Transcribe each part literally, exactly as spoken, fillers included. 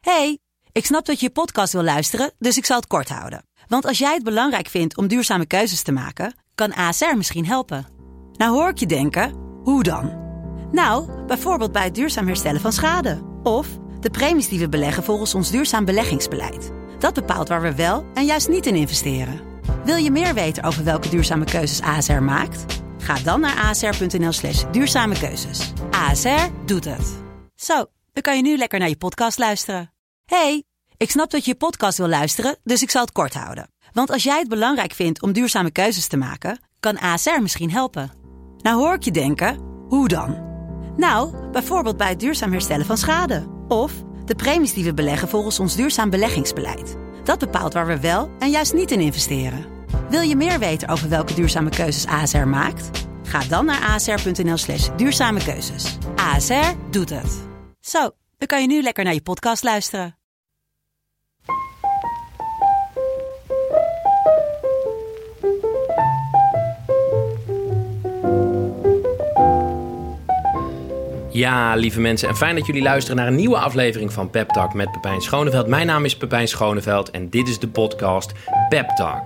Hey, ik snap dat je je podcast wil luisteren, dus ik zal het kort houden. Want als jij het belangrijk vindt om duurzame keuzes te maken, kan A S R misschien helpen. Nou hoor ik je denken, hoe dan? Nou, bijvoorbeeld bij het duurzaam herstellen van schade. Of de premies die we beleggen volgens ons duurzaam beleggingsbeleid. Dat bepaalt waar we wel en juist niet in investeren. Wil je meer weten over welke duurzame keuzes A S R maakt? Ga dan naar asr.nl slash duurzame keuzes. A S R doet het. Zo, dan kan je nu lekker naar je podcast luisteren. Hey, ik snap dat je je podcast wil luisteren, dus ik zal het kort houden. Want als jij het belangrijk vindt om duurzame keuzes te maken, kan A S R misschien helpen. Nou hoor ik je denken, hoe dan? Nou, bijvoorbeeld bij het duurzaam herstellen van schade. Of de premies die we beleggen volgens ons duurzaam beleggingsbeleid. Dat bepaalt waar we wel en juist niet in investeren. Wil je meer weten over welke duurzame keuzes A S R maakt? Ga dan naar asr.nl slash duurzame keuzes. A S R doet het. Zo, dan kan je nu lekker naar je podcast luisteren. Ja, lieve mensen, en fijn dat jullie luisteren naar een nieuwe aflevering van Pep Talk met Pepijn Schoneveld. Mijn naam is Pepijn Schoneveld en dit is de podcast Pep Talk.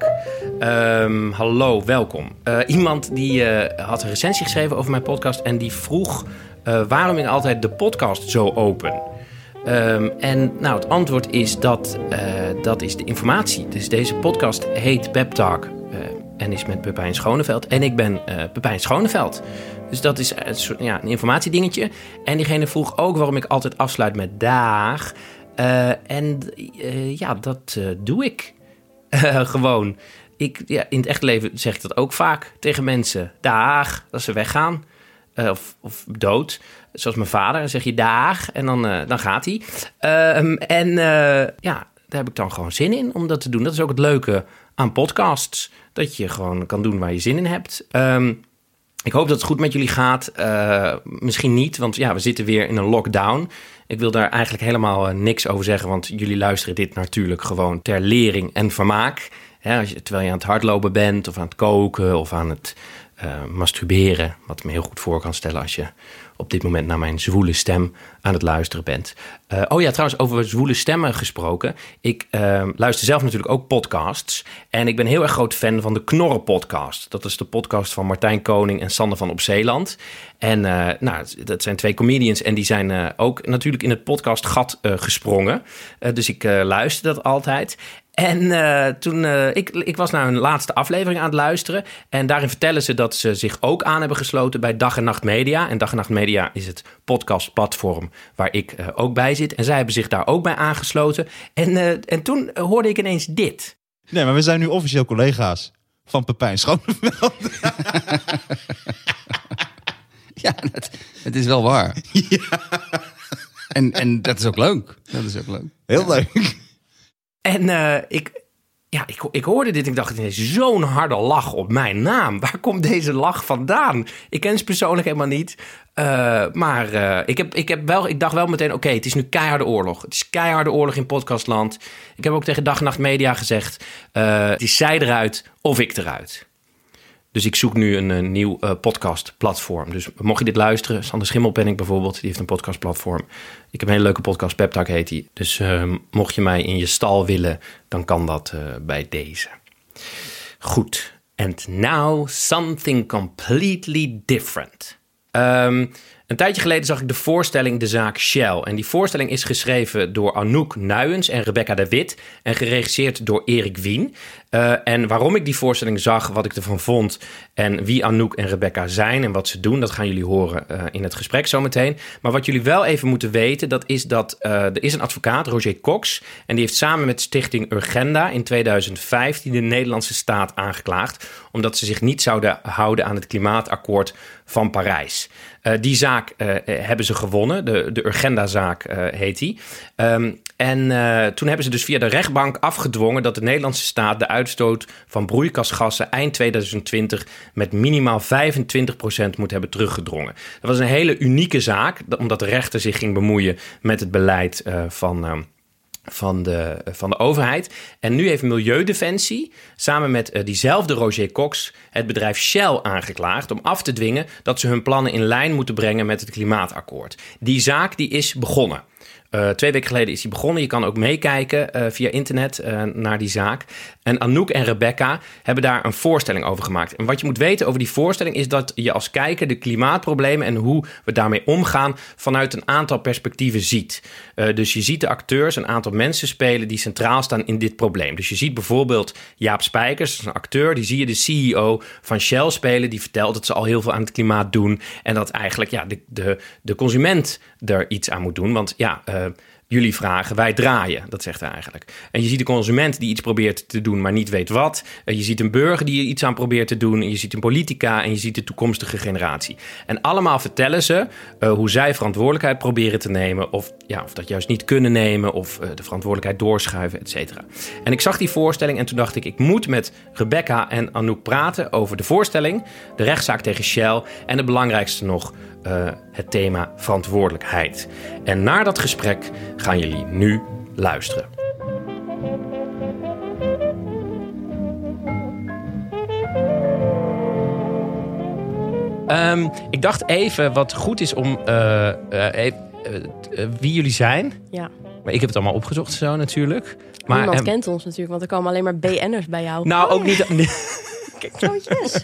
Um, hallo, welkom. Uh, iemand die uh, had een recensie geschreven over mijn podcast en die vroeg uh, waarom ik altijd de podcast zo open. Um, en nou, het antwoord is dat uh, dat is de informatie. Dus deze podcast heet Pep Talk uh, en is met Pepijn Schoneveld en ik ben uh, Pepijn Schoneveld. Dus dat is een, soort, ja, een informatiedingetje. En diegene vroeg ook waarom ik altijd afsluit met daag. Uh, en uh, ja, dat uh, doe ik uh, gewoon. Ik, ja, in het echte leven zeg ik dat ook vaak tegen mensen. Daag, als ze weggaan. Uh, of, of dood. Zoals mijn vader. Dan zeg je daag en dan, uh, dan gaat hij. Uh, en uh, ja, daar heb ik dan gewoon zin in om dat te doen. Dat is ook het leuke aan podcasts. Dat je gewoon kan doen waar je zin in hebt. Um, Ik hoop dat het goed met jullie gaat. Uh, misschien niet, want ja, we zitten weer in een lockdown. Ik wil daar eigenlijk helemaal uh, niks over zeggen, want jullie luisteren dit natuurlijk gewoon ter lering en vermaak. Hè, als je, terwijl je aan het hardlopen bent of aan het koken of aan het uh, masturberen. Wat me heel goed voor kan stellen als je op dit moment naar mijn zwoele stem aan het luisteren bent. Uh, oh ja, trouwens, over zwoele stemmen gesproken. Ik uh, luister zelf natuurlijk ook podcasts. En ik ben heel erg groot fan van de Knorren podcast. Dat is de podcast van Martijn Koning en Sander van Op Zeeland. En uh, nou, dat zijn twee comedians en die zijn uh, ook natuurlijk in het podcastgat uh, gesprongen. Uh, dus ik uh, luister dat altijd. En uh, toen, uh, ik, ik was naar hun laatste aflevering aan het luisteren. En daarin vertellen ze dat ze zich ook aan hebben gesloten bij Dag en Nacht Media. En Dag en Nacht Media is het podcastplatform waar ik uh, ook bij zit. En zij hebben zich daar ook bij aangesloten. En, uh, en toen hoorde ik ineens dit. Nee, maar we zijn nu officieel collega's van Pepijn Schoneveld. Ja, het, het is wel waar. Ja. En, en dat is ook leuk. Dat is ook leuk. Heel ja. leuk. En uh, ik, ja, ik, ik hoorde dit en ik dacht ineens, zo'n harde lach op mijn naam. Waar komt deze lach vandaan? Ik ken ze persoonlijk helemaal niet. Uh, maar uh, ik, heb, ik, heb wel, ik dacht wel meteen, oké, okay, het is nu keiharde oorlog. Het is keiharde oorlog in podcastland. Ik heb ook tegen Dag en Nacht Media gezegd, uh, het is zij eruit of ik eruit. Dus ik zoek nu een, een nieuw uh, podcastplatform. Dus mocht je dit luisteren, Sander Schimmelpenninck bijvoorbeeld, die heeft een podcastplatform. Ik heb een hele leuke podcast, Pep Talk heet die. Dus uh, mocht je mij in je stal willen, dan kan dat uh, bij deze. Goed. And now something completely different. Um, Een tijdje geleden zag ik de voorstelling De Zaak Shell. En die voorstelling is geschreven door Anouk Nuyens en Rebecca de Wit. En geregisseerd door Erik Wien. Uh, en waarom ik die voorstelling zag, wat ik ervan vond en wie Anouk en Rebecca zijn en wat ze doen, dat gaan jullie horen uh, in het gesprek zometeen. Maar wat jullie wel even moeten weten, dat is dat uh, er is een advocaat, Roger Cox, en die heeft samen met Stichting Urgenda in tweeduizend vijftien de Nederlandse staat aangeklaagd, omdat ze zich niet zouden houden aan het klimaatakkoord van Parijs. Uh, die zaak uh, hebben ze gewonnen, de, de Urgenda-zaak uh, heet die. Um, en uh, toen hebben ze dus via de rechtbank afgedwongen dat de Nederlandse staat de uitstoot van broeikasgassen eind tweeduizend twintig met minimaal vijfentwintig procent moet hebben teruggedrongen. Dat was een hele unieke zaak, omdat de rechter zich ging bemoeien met het beleid uh, van... Uh, Van de, van de overheid. En nu heeft Milieudefensie samen met uh, diezelfde Roger Cox het bedrijf Shell aangeklaagd om af te dwingen dat ze hun plannen in lijn moeten brengen met het klimaatakkoord. Die zaak die is begonnen. Uh, twee weken geleden is hij begonnen. Je kan ook meekijken uh, via internet uh, naar die zaak. En Anouk en Rebecca hebben daar een voorstelling over gemaakt. En wat je moet weten over die voorstelling is dat je als kijker de klimaatproblemen en hoe we daarmee omgaan vanuit een aantal perspectieven ziet. Uh, dus je ziet de acteurs, een aantal mensen spelen die centraal staan in dit probleem. Dus je ziet bijvoorbeeld Jaap Spijkers, een acteur, die zie je de C E O van Shell spelen. Die vertelt dat ze al heel veel aan het klimaat doen. En dat eigenlijk ja, de, de, de consument er iets aan moet doen. Want ja, uh, jullie vragen, wij draaien. Dat zegt hij eigenlijk. En je ziet de consument die iets probeert te doen, maar niet weet wat. Uh, je ziet een burger die er iets aan probeert te doen. En je ziet een politica en je ziet de toekomstige generatie. En allemaal vertellen ze uh, hoe zij verantwoordelijkheid proberen te nemen. Of, ja, of dat juist niet kunnen nemen. Of uh, de verantwoordelijkheid doorschuiven, et cetera. En ik zag die voorstelling en toen dacht ik, ik moet met Rebecca en Anouk praten over de voorstelling, de rechtszaak tegen Shell en het belangrijkste nog, Uh, het thema verantwoordelijkheid. En naar dat gesprek gaan jullie nu luisteren. Um, ik dacht even wat goed is om uh, uh, uh, uh, wie jullie zijn. Ja. Maar ik heb het allemaal opgezocht zo natuurlijk. Maar, Niemand um, kent ons natuurlijk, want er komen alleen maar B N'ers bij jou. Nou, ook niet. Kijk, zoetjes.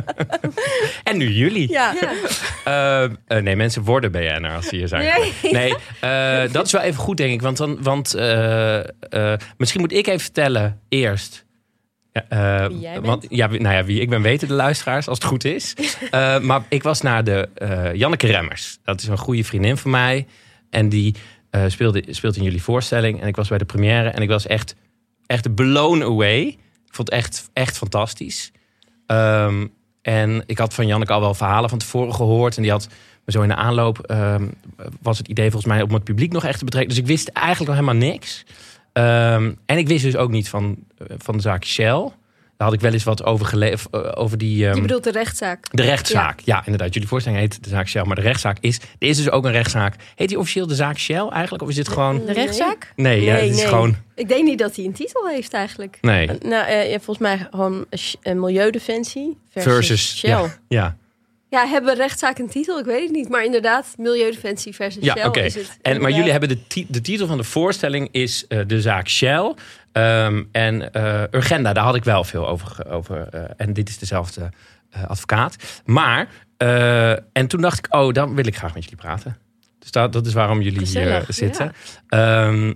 En nu jullie. Ja. Uh, uh, nee, mensen worden B N'er als ze hier zijn. Nee, nee uh, dat is wel even goed, denk ik. Want, dan, want uh, uh, misschien moet ik even vertellen eerst. Uh, wie jij bent? Want, ja, nou ja, wie ik ben weten de luisteraars, als het goed is. Uh, maar ik was naar de uh, Janneke Remmers. Dat is een goede vriendin van mij. En die uh, speelde, speelt in jullie voorstelling. En ik was bij de première en ik was echt, echt blown away. Ik vond het echt, echt fantastisch. Um, en ik had van Janneke al wel verhalen van tevoren gehoord. En die had me zo in de aanloop, um, was het idee volgens mij om het publiek nog echt te betrekken. Dus ik wist eigenlijk nog helemaal niks. Um, en ik wist dus ook niet van, van de zaak Shell. Daar had ik wel eens wat over gelezen. Over die, um, Je bedoelt de rechtszaak? De rechtszaak, ja. ja, inderdaad. Jullie voorstelling heet de zaak Shell. Maar de rechtszaak is... Er is dus ook een rechtszaak. Heet die officieel de zaak Shell eigenlijk? Of is dit gewoon... De rechtszaak? Nee, nee ja, het is nee. gewoon... Ik denk niet dat hij een titel heeft eigenlijk. Nee. Uh, nou, uh, ja, volgens mij gewoon uh, Milieudefensie versus, versus Shell. Ja, ja. Ja, hebben rechtszaak een titel? Ik weet het niet. Maar inderdaad, Milieudefensie versus ja, Shell okay. is het. En, maar jullie hebben de, ti- de titel van de voorstelling is uh, de zaak Shell. Um, en uh, Urgenda, daar had ik wel veel over. over uh, en dit is dezelfde uh, advocaat. Maar, uh, en toen dacht ik, oh, dan wil ik graag met jullie praten. Dus dat, dat is waarom jullie Gezellig, hier zitten. Ja. Um,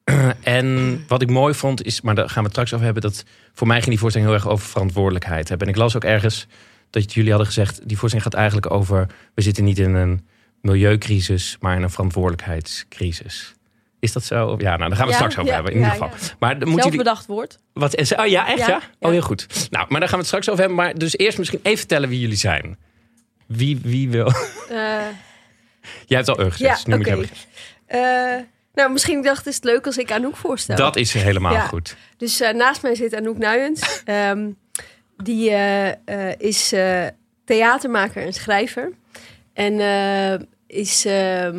en wat ik mooi vond is, maar daar gaan we het straks over hebben, dat voor mij ging die voorstelling heel erg over verantwoordelijkheid hebben. En ik las ook ergens dat jullie hadden gezegd, die voorstelling gaat eigenlijk over, we zitten niet in een milieucrisis, maar in een verantwoordelijkheidscrisis. Is dat zo? Ja, nou, daar gaan we ja, straks over ja, hebben, in ja, ieder geval. Ja. Maar dan moet jullie... Zelfbedacht woord. Wat is, oh ja, echt ja? ja? Oh, heel goed. Nou, maar daar gaan we het straks over hebben. Maar dus eerst misschien even vertellen wie jullie zijn. Wie, wie wil... Uh, Jij hebt al Ur gezegd, ja, dus nu okay. moet je hebben. Uh, nou, misschien dacht is het leuk als ik Anouk voorstel. Dat is helemaal ja. goed. Dus uh, naast mij zit Anouk Nuyens. um, die uh, uh, is uh, theatermaker en schrijver. En uh, is... Uh,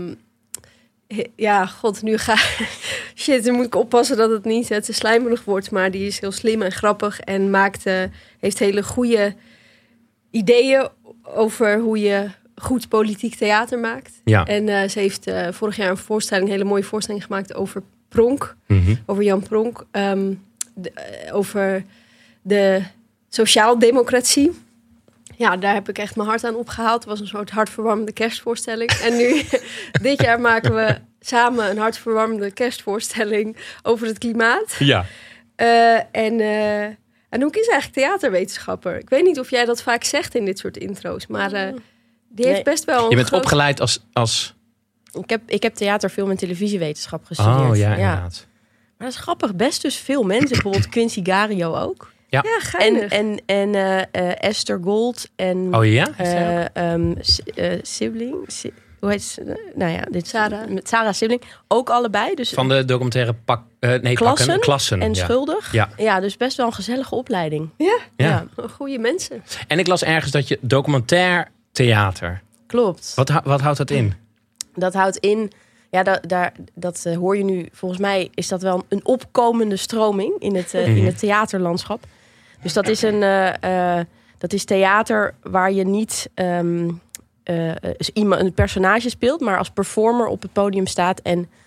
ja, god, nu ga... Shit, dan moet ik oppassen dat het niet het slijmerig wordt. Maar die is heel slim en grappig. En maakt, uh, heeft hele goede ideeën over hoe je goed politiek theater maakt. Ja. En uh, ze heeft uh, vorig jaar een voorstelling, een hele mooie voorstelling gemaakt over Pronk. Mm-hmm. Over Jan Pronk. Um, de, uh, over de sociaaldemocratie. Ja, daar heb ik echt mijn hart aan opgehaald. Het was een soort hartverwarmende kerstvoorstelling. En nu, dit jaar maken we samen een hartverwarmende kerstvoorstelling over het klimaat. Ja. Uh, en uh, Anouk is eigenlijk theaterwetenschapper. Ik weet niet of jij dat vaak zegt in dit soort intro's, maar uh, die heeft nee. best wel een Je bent groot... opgeleid als... als... Ik heb, ik heb theater, film en televisiewetenschap gestudeerd. Oh ja, ja, inderdaad. Maar dat is grappig. Best dus veel mensen. Bijvoorbeeld Quincy Gario ook. Ja, ja geinig. En, en, en uh, uh, Esther Gold. En, oh ja? Uh, um, uh, Sibling. Si- hoe heet ze? Nou ja, dit Sarah. Met Sarah Sibling. Ook allebei. Dus van de documentaire pak, uh, nee, klassen, pakken, klassen en ja. Schuldig. Ja. ja, dus best wel een gezellige opleiding. Ja, ja. ja. Goede mensen. En ik las ergens dat je documentair theater. Klopt. Wat, wat houdt dat in? Dat houdt in... Ja, da, daar, dat uh, hoor je nu. Volgens mij is dat wel een opkomende stroming in het, uh, mm. in het theaterlandschap. Dus dat is een uh, uh, dat is theater waar je niet um, uh, iemand een personage speelt, maar als performer op het podium staat en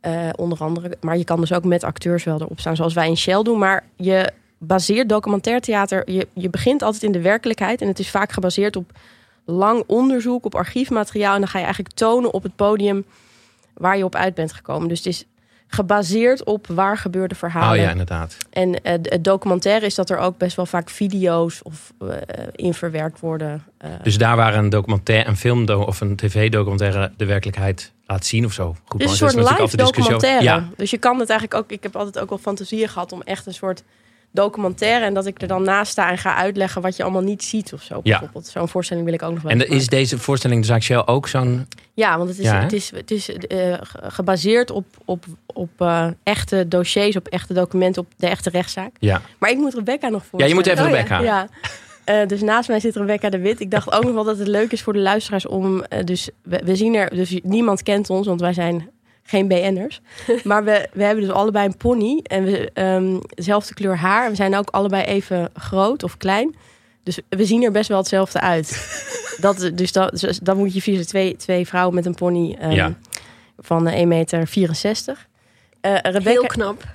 Uh, onder andere. Maar je kan dus ook met acteurs wel erop staan, zoals wij in Shell doen. Maar je baseert documentair theater... Je, je begint altijd in de werkelijkheid. En het is vaak gebaseerd op lang onderzoek, op archiefmateriaal. En dan ga je eigenlijk tonen op het podium waar je op uit bent gekomen. Dus het is gebaseerd op waar gebeurde verhalen. Oh ja, inderdaad. En uh, het documentaire is dat er ook best wel vaak video's of uh, in verwerkt worden. Uh, dus daar waar een documentaire, een film of een tv-documentaire de werkelijkheid laat zien of zo. Goed, dus een soort live documentaire. Ja. Dus je kan het eigenlijk ook... Ik heb altijd ook wel fantasieën gehad om echt een soort documentaire... en dat ik er dan naast sta en ga uitleggen wat je allemaal niet ziet of zo. Bijvoorbeeld. Ja. Zo'n voorstelling wil ik ook nog wel. En de, is deze voorstelling de zaak Shell ook zo'n... Ja, want het is, ja, het is, het is uh, gebaseerd op, op, op uh, echte dossiers, op echte documenten, op de echte rechtszaak. Ja. Maar ik moet Rebecca nog voorstellen. Ja, je moet even oh, Rebecca. Ja. ja. Uh, dus naast mij zit Rebecca de Wit. Ik dacht ook nog wel dat het leuk is voor de luisteraars om... Uh, dus we, we zien er... Dus niemand kent ons, want wij zijn geen B N'ers. Maar we, we hebben dus allebei een pony. En we um, dezelfde kleur haar. En we zijn ook allebei even groot of klein. Dus we zien er best wel hetzelfde uit. dat, dus dat, dan moet je vier twee, twee vrouwen met een pony um, ja. van één meter vierenzestig. Uh, Rebecca, Heel knap.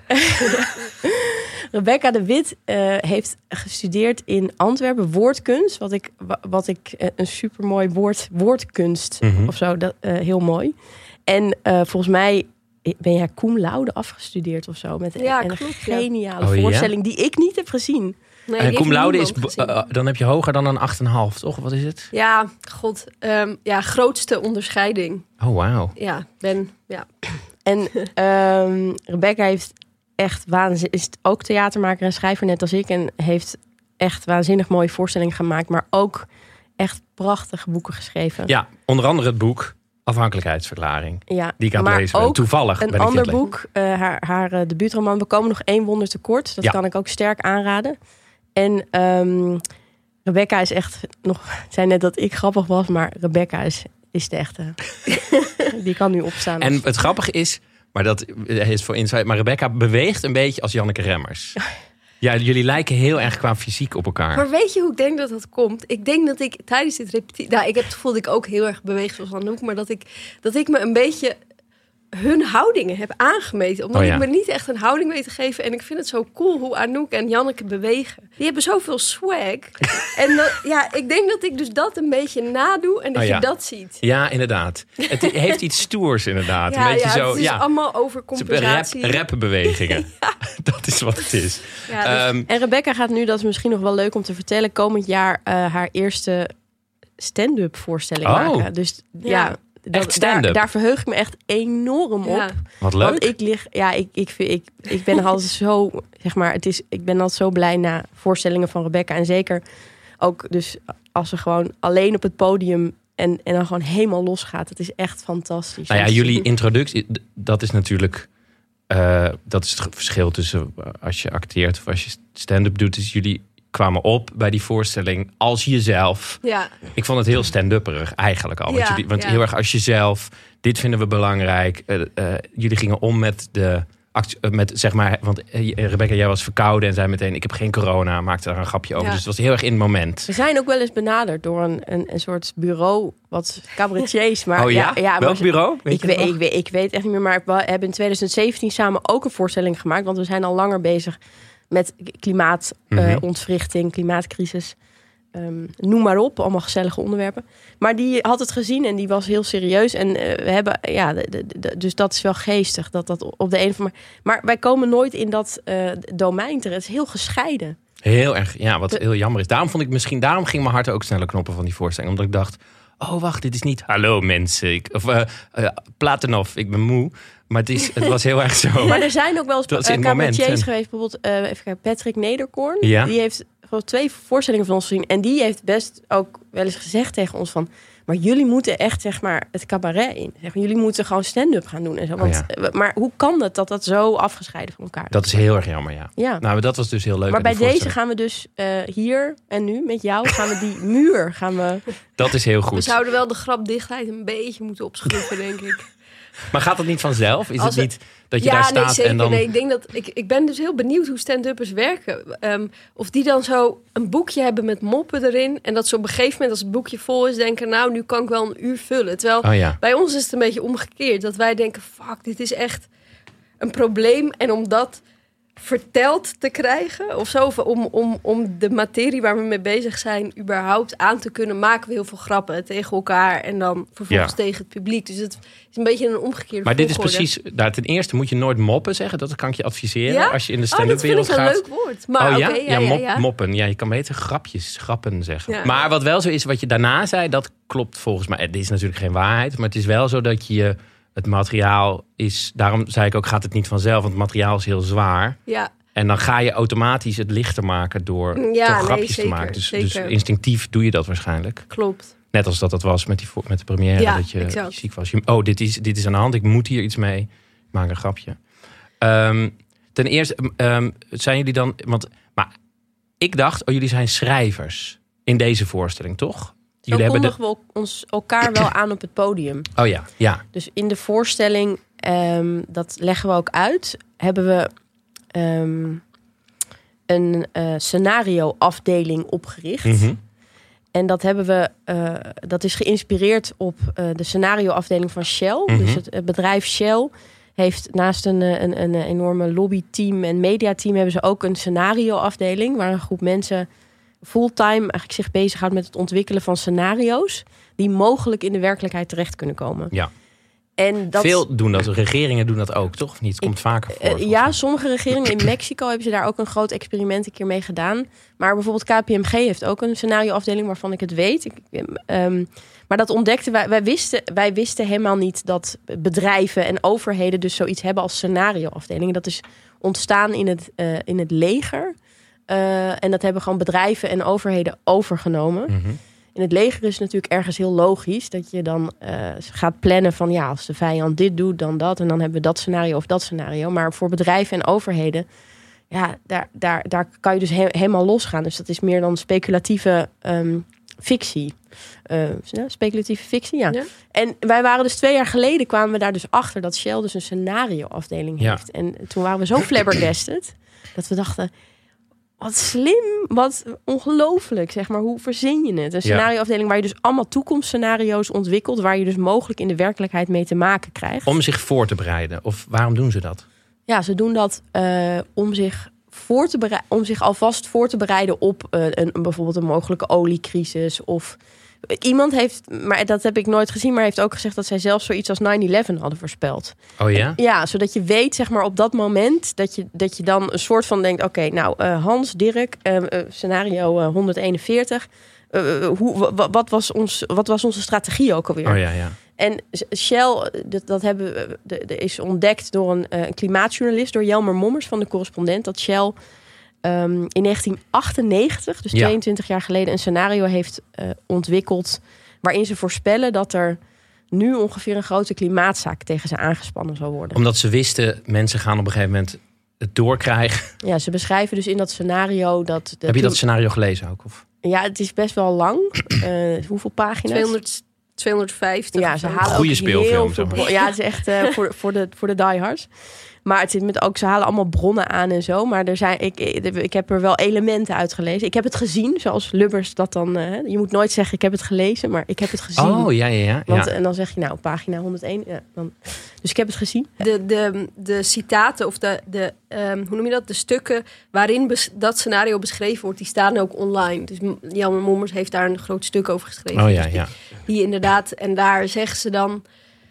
Rebecca de Wit uh, heeft gestudeerd in Antwerpen woordkunst. Wat ik, wat ik uh, een supermooi woord, woordkunst mm-hmm. of zo, dat, uh, heel mooi. En uh, volgens mij ben jij cum laude afgestudeerd of zo. Met ja, een, klopt, een geniale ja. voorstelling oh, ja? die ik niet heb gezien. Nee, en cum laude is, uh, dan heb je hoger dan een acht komma vijf, toch? Wat is het? Ja, god. Um, ja, grootste onderscheiding. Oh, wauw. Ja, ben, ja. En um, Rebecca heeft echt waanzinnig, is ook theatermaker en schrijver net als ik. En heeft echt waanzinnig mooie voorstellingen gemaakt. Maar ook echt prachtige boeken geschreven. Ja, onder andere het boek Afhankelijkheidsverklaring. Ja, die ik aan het lezen ben. Toevallig een ben ander ik boek, uh, haar, haar uh, debuutroman. We komen nog één wonder tekort. Dat ja. kan ik ook sterk aanraden. En um, Rebecca is echt nog... Ik zei net dat ik grappig was, maar Rebecca is, is de echte. Die kan nu opstaan. En het grappige is, maar dat is voor insight, maar Rebecca beweegt een beetje als Janneke Remmers. Ja, jullie lijken heel erg qua fysiek op elkaar. Maar weet je hoe ik denk dat dat komt? Ik denk dat ik tijdens dit repetitie... Nou, ik heb het gevoel dat ik ook heel erg beweeg zoals Anouk. Maar dat ik, dat ik me een beetje hun houdingen heb aangemeten. Omdat oh ja. ik me niet echt een houding weet te geven. En ik vind het zo cool hoe Anouk en Janneke bewegen. Die hebben zoveel swag. En dat, ja, ik denk dat ik dus dat een beetje nadoe. En dat oh ja. je dat ziet. Ja, inderdaad. Het heeft iets stoers inderdaad. Ja, een beetje ja, zo, het is ja. allemaal over compensatie. Rap, rapbewegingen. ja. Dat is wat het is. Ja, dus, um, en Rebecca gaat nu, dat is misschien nog wel leuk om te vertellen... komend jaar uh, haar eerste stand-up voorstelling oh. maken. Dus ja... ja Dat, daar, daar verheug ik me echt enorm op. Ja. Wat leuk. Want ik lig, ja, ik, ik, ik, ik ben altijd zo, zeg maar, het is, ik ben altijd zo blij na voorstellingen van Rebecca. En zeker ook dus als ze gewoon alleen op het podium en, en dan gewoon helemaal losgaat. Het is echt fantastisch. Nou ja, jullie introductie, dat is natuurlijk, uh, dat is het verschil tussen als je acteert of als je stand-up doet, is jullie kwamen op bij die voorstelling als jezelf. Ja. Ik vond het heel stand-upperig eigenlijk al. Want, ja, jullie, want ja. heel erg als jezelf. Dit vinden we belangrijk. Uh, uh, jullie gingen om met de... Met, zeg maar, want Rebecca, jij was verkouden en zei meteen... ik heb geen corona, maakte daar een grapje over. Ja. Dus het was heel erg in het moment. We zijn ook wel eens benaderd door een, een, een soort bureau... wat cabaretiers... Maar, oh ja? ja, ja Welk bureau? Weet ik, weet, ik, weet, ik weet echt niet meer, maar we hebben in twintig zeventien samen ook een voorstelling gemaakt. Want we zijn al langer bezig met klimaatontwrichting, mm-hmm. uh, klimaatcrisis... Um, noem maar op, allemaal gezellige onderwerpen. Maar die had het gezien en die was heel serieus. En uh, we hebben, ja, de, de, de, dus dat is wel geestig. Dat dat op de een of andere manier. Maar wij komen nooit in dat uh, domein terecht. Het is heel gescheiden. Heel erg, ja, wat de, heel jammer is. Daarom vond ik misschien, daarom ging mijn hart ook sneller knoppen van die voorstelling. Omdat ik dacht, oh wacht, dit is niet hallo mensen. Ik, of uh, uh, Platonov, ik ben moe. Maar het, is, het was heel erg zo. Maar er zijn ook wel eens uh, cabaretiers en... geweest. Bijvoorbeeld uh, even kijken, Patrick Nederkoorn. Ja? Die heeft gewoon twee voorstellingen van ons gezien. En die heeft best ook wel eens gezegd tegen ons van... maar jullie moeten echt, zeg maar, het cabaret in. Zeg maar, jullie moeten gewoon stand-up gaan doen en zo. Want, oh ja. Maar hoe kan het dat dat zo afgescheiden van elkaar is? Dat is heel erg jammer, ja. ja. Nou, maar dat was dus heel leuk. Maar bij deze gaan we dus uh, hier en nu met jou... gaan we die muur gaan we... Dat is heel goed. We zouden wel de grapdichtheid een beetje moeten opschroeven, denk ik. Maar gaat dat niet vanzelf? Is Als het niet dat je ja, daar staat nee, zeker. en dan... Nee, ik denk dat ik, ik ben dus heel benieuwd hoe stand-uppers werken. Um, of die dan zo een boekje hebben met moppen erin. En dat ze op een gegeven moment als het boekje vol is denken... nou, nu kan ik wel een uur vullen. Terwijl oh, ja. bij ons is het een beetje omgekeerd. Dat wij denken, fuck, dit is echt... een probleem en om dat verteld te krijgen of zo. Of om, om, om de materie waar we mee bezig zijn überhaupt aan te kunnen, maken we heel veel grappen tegen elkaar en dan vervolgens Ja. tegen het publiek. Dus het is een beetje een omgekeerde Maar dit is volgorde. precies... Nou, ten eerste moet je nooit moppen zeggen. Dat kan ik je adviseren. Ja? Als je in de Oh, stand-up dat vind wereld ik een gaat. leuk woord. Maar oh ja? oké, ja, ja, mop- ja. moppen. Ja, je kan beter grapjes, grappen zeggen. Ja. Maar wat wel zo is, wat je daarna zei, dat klopt volgens mij. Het is natuurlijk geen waarheid, maar het is wel zo dat je het materiaal is... Daarom zei ik ook, gaat het niet vanzelf, want het materiaal is heel zwaar. Ja, En dan ga je automatisch het lichter maken door, Ja, door nee, grapjes zeker, te maken. Dus, dus zeker. instinctief doe je dat waarschijnlijk. klopt. Net als dat dat was met, die, vo- met de première, Ja, dat je, exact. je ziek was. Je, oh, dit is, dit is aan de hand, ik moet hier iets mee. Ik maak een grapje. Ehm, ten eerste, um, zijn jullie dan... Want, maar ik dacht, oh, jullie zijn schrijvers in deze voorstelling, toch? Zo Jullie hebben de... kondigen we ons elkaar wel aan op het podium. Oh ja, ja. Dus in de voorstelling, um, dat leggen we ook uit, hebben we um, een uh, scenario-afdeling opgericht. Mm-hmm. En dat hebben we, uh, dat is geïnspireerd op uh, de scenario-afdeling van Shell. Mm-hmm. Dus het, het bedrijf Shell heeft naast een, een, een enorme lobbyteam en mediateam hebben ze ook een scenario-afdeling waar een groep mensen fulltime eigenlijk zich bezighoudt met het ontwikkelen van scenario's die mogelijk in de werkelijkheid terecht kunnen komen. Ja. En dat, Veel doen dat, regeringen doen dat ook, toch? Of niet? Het komt Ik- vaker voor. Uh, volgens ja, mij. sommige regeringen in Mexico hebben ze daar ook een groot experiment een keer mee gedaan. Maar bijvoorbeeld K P M G heeft ook een scenarioafdeling waarvan ik het weet. Ik, um, maar dat ontdekten wij. Wij wisten, wij wisten helemaal niet dat bedrijven en overheden dus zoiets hebben als scenarioafdelingen. Dat is ontstaan in het, uh, in het leger. Uh, en dat hebben gewoon bedrijven en overheden overgenomen. Mm-hmm. In het leger is het natuurlijk ergens heel logisch dat je dan uh, gaat plannen van ja, als de vijand dit doet, dan dat. En dan hebben we dat scenario of dat scenario. Maar voor bedrijven en overheden, ja, daar, daar, daar kan je dus he- helemaal losgaan. Dus dat is meer dan speculatieve um, fictie. Uh, ja, speculatieve fictie, ja. Ja. En wij waren dus twee jaar geleden kwamen we daar dus achter dat Shell dus een scenario-afdeling Ja. heeft. En toen waren we zo flabbergasted dat we dachten, wat slim, wat ongelooflijk, zeg maar. Hoe verzin je het? Een scenarioafdeling waar je dus allemaal toekomstscenario's ontwikkelt, waar je dus mogelijk in de werkelijkheid mee te maken krijgt. Om zich voor te bereiden. Of waarom doen ze dat? Ja, ze doen dat uh, om zich voor te bereiden, om zich alvast voor te bereiden op uh, een, bijvoorbeeld een mogelijke oliecrisis. Of iemand heeft, maar dat heb ik nooit gezien, maar heeft ook gezegd dat zij zelf zoiets als nine eleven hadden voorspeld. Oh ja? Ja, zodat je weet, zeg maar, op dat moment dat je, dat je dan een soort van denkt, oké, okay, nou, uh, Hans, Dirk, uh, uh, scenario uh, honderdeenenveertig. Uh, hoe, w- wat, was ons, wat was onze strategie ook alweer? Oh ja, ja. En Shell, dat, dat hebben we, de, de is ontdekt door een, uh, een klimaatjournalist, door Jelmer Mommers van de Correspondent, dat Shell um, in negentien achtennegentig, dus Ja. tweeëntwintig jaar geleden, een scenario heeft uh, ontwikkeld waarin ze voorspellen dat er nu ongeveer een grote klimaatzaak tegen ze aangespannen zal worden. Omdat ze wisten, mensen gaan op een gegeven moment het doorkrijgen. Ja, ze beschrijven dus in dat scenario dat... De Heb je dat scenario gelezen ook? Of? Ja, het is best wel lang. Uh, hoeveel pagina's? tweehonderd, tweehonderdvijftig. Ja, of ze zo. halen Goeie ook speelfilm, heel zeg veel maar. bron- Ja, het is echt uh, voor, voor, de, voor de diehards. Maar het zit met ook, ze halen allemaal bronnen aan en zo. Maar er zijn, ik, ik, ik heb er wel elementen uit gelezen. Ik heb het gezien, zoals Lubbers dat dan... Uh, je moet nooit zeggen, ik heb het gelezen, maar ik heb het gezien. Oh, ja, ja, ja. Want, ja. En dan zeg je, nou, pagina honderdéén. Ja, dan, dus ik heb het gezien. De, de, de citaten of de, de um, hoe noem je dat? De stukken waarin bes- dat scenario beschreven wordt, die staan ook online. Dus Jelmer Mommers heeft daar een groot stuk over geschreven. Oh ja, Dus ja. Die, die inderdaad, en daar zeggen ze dan,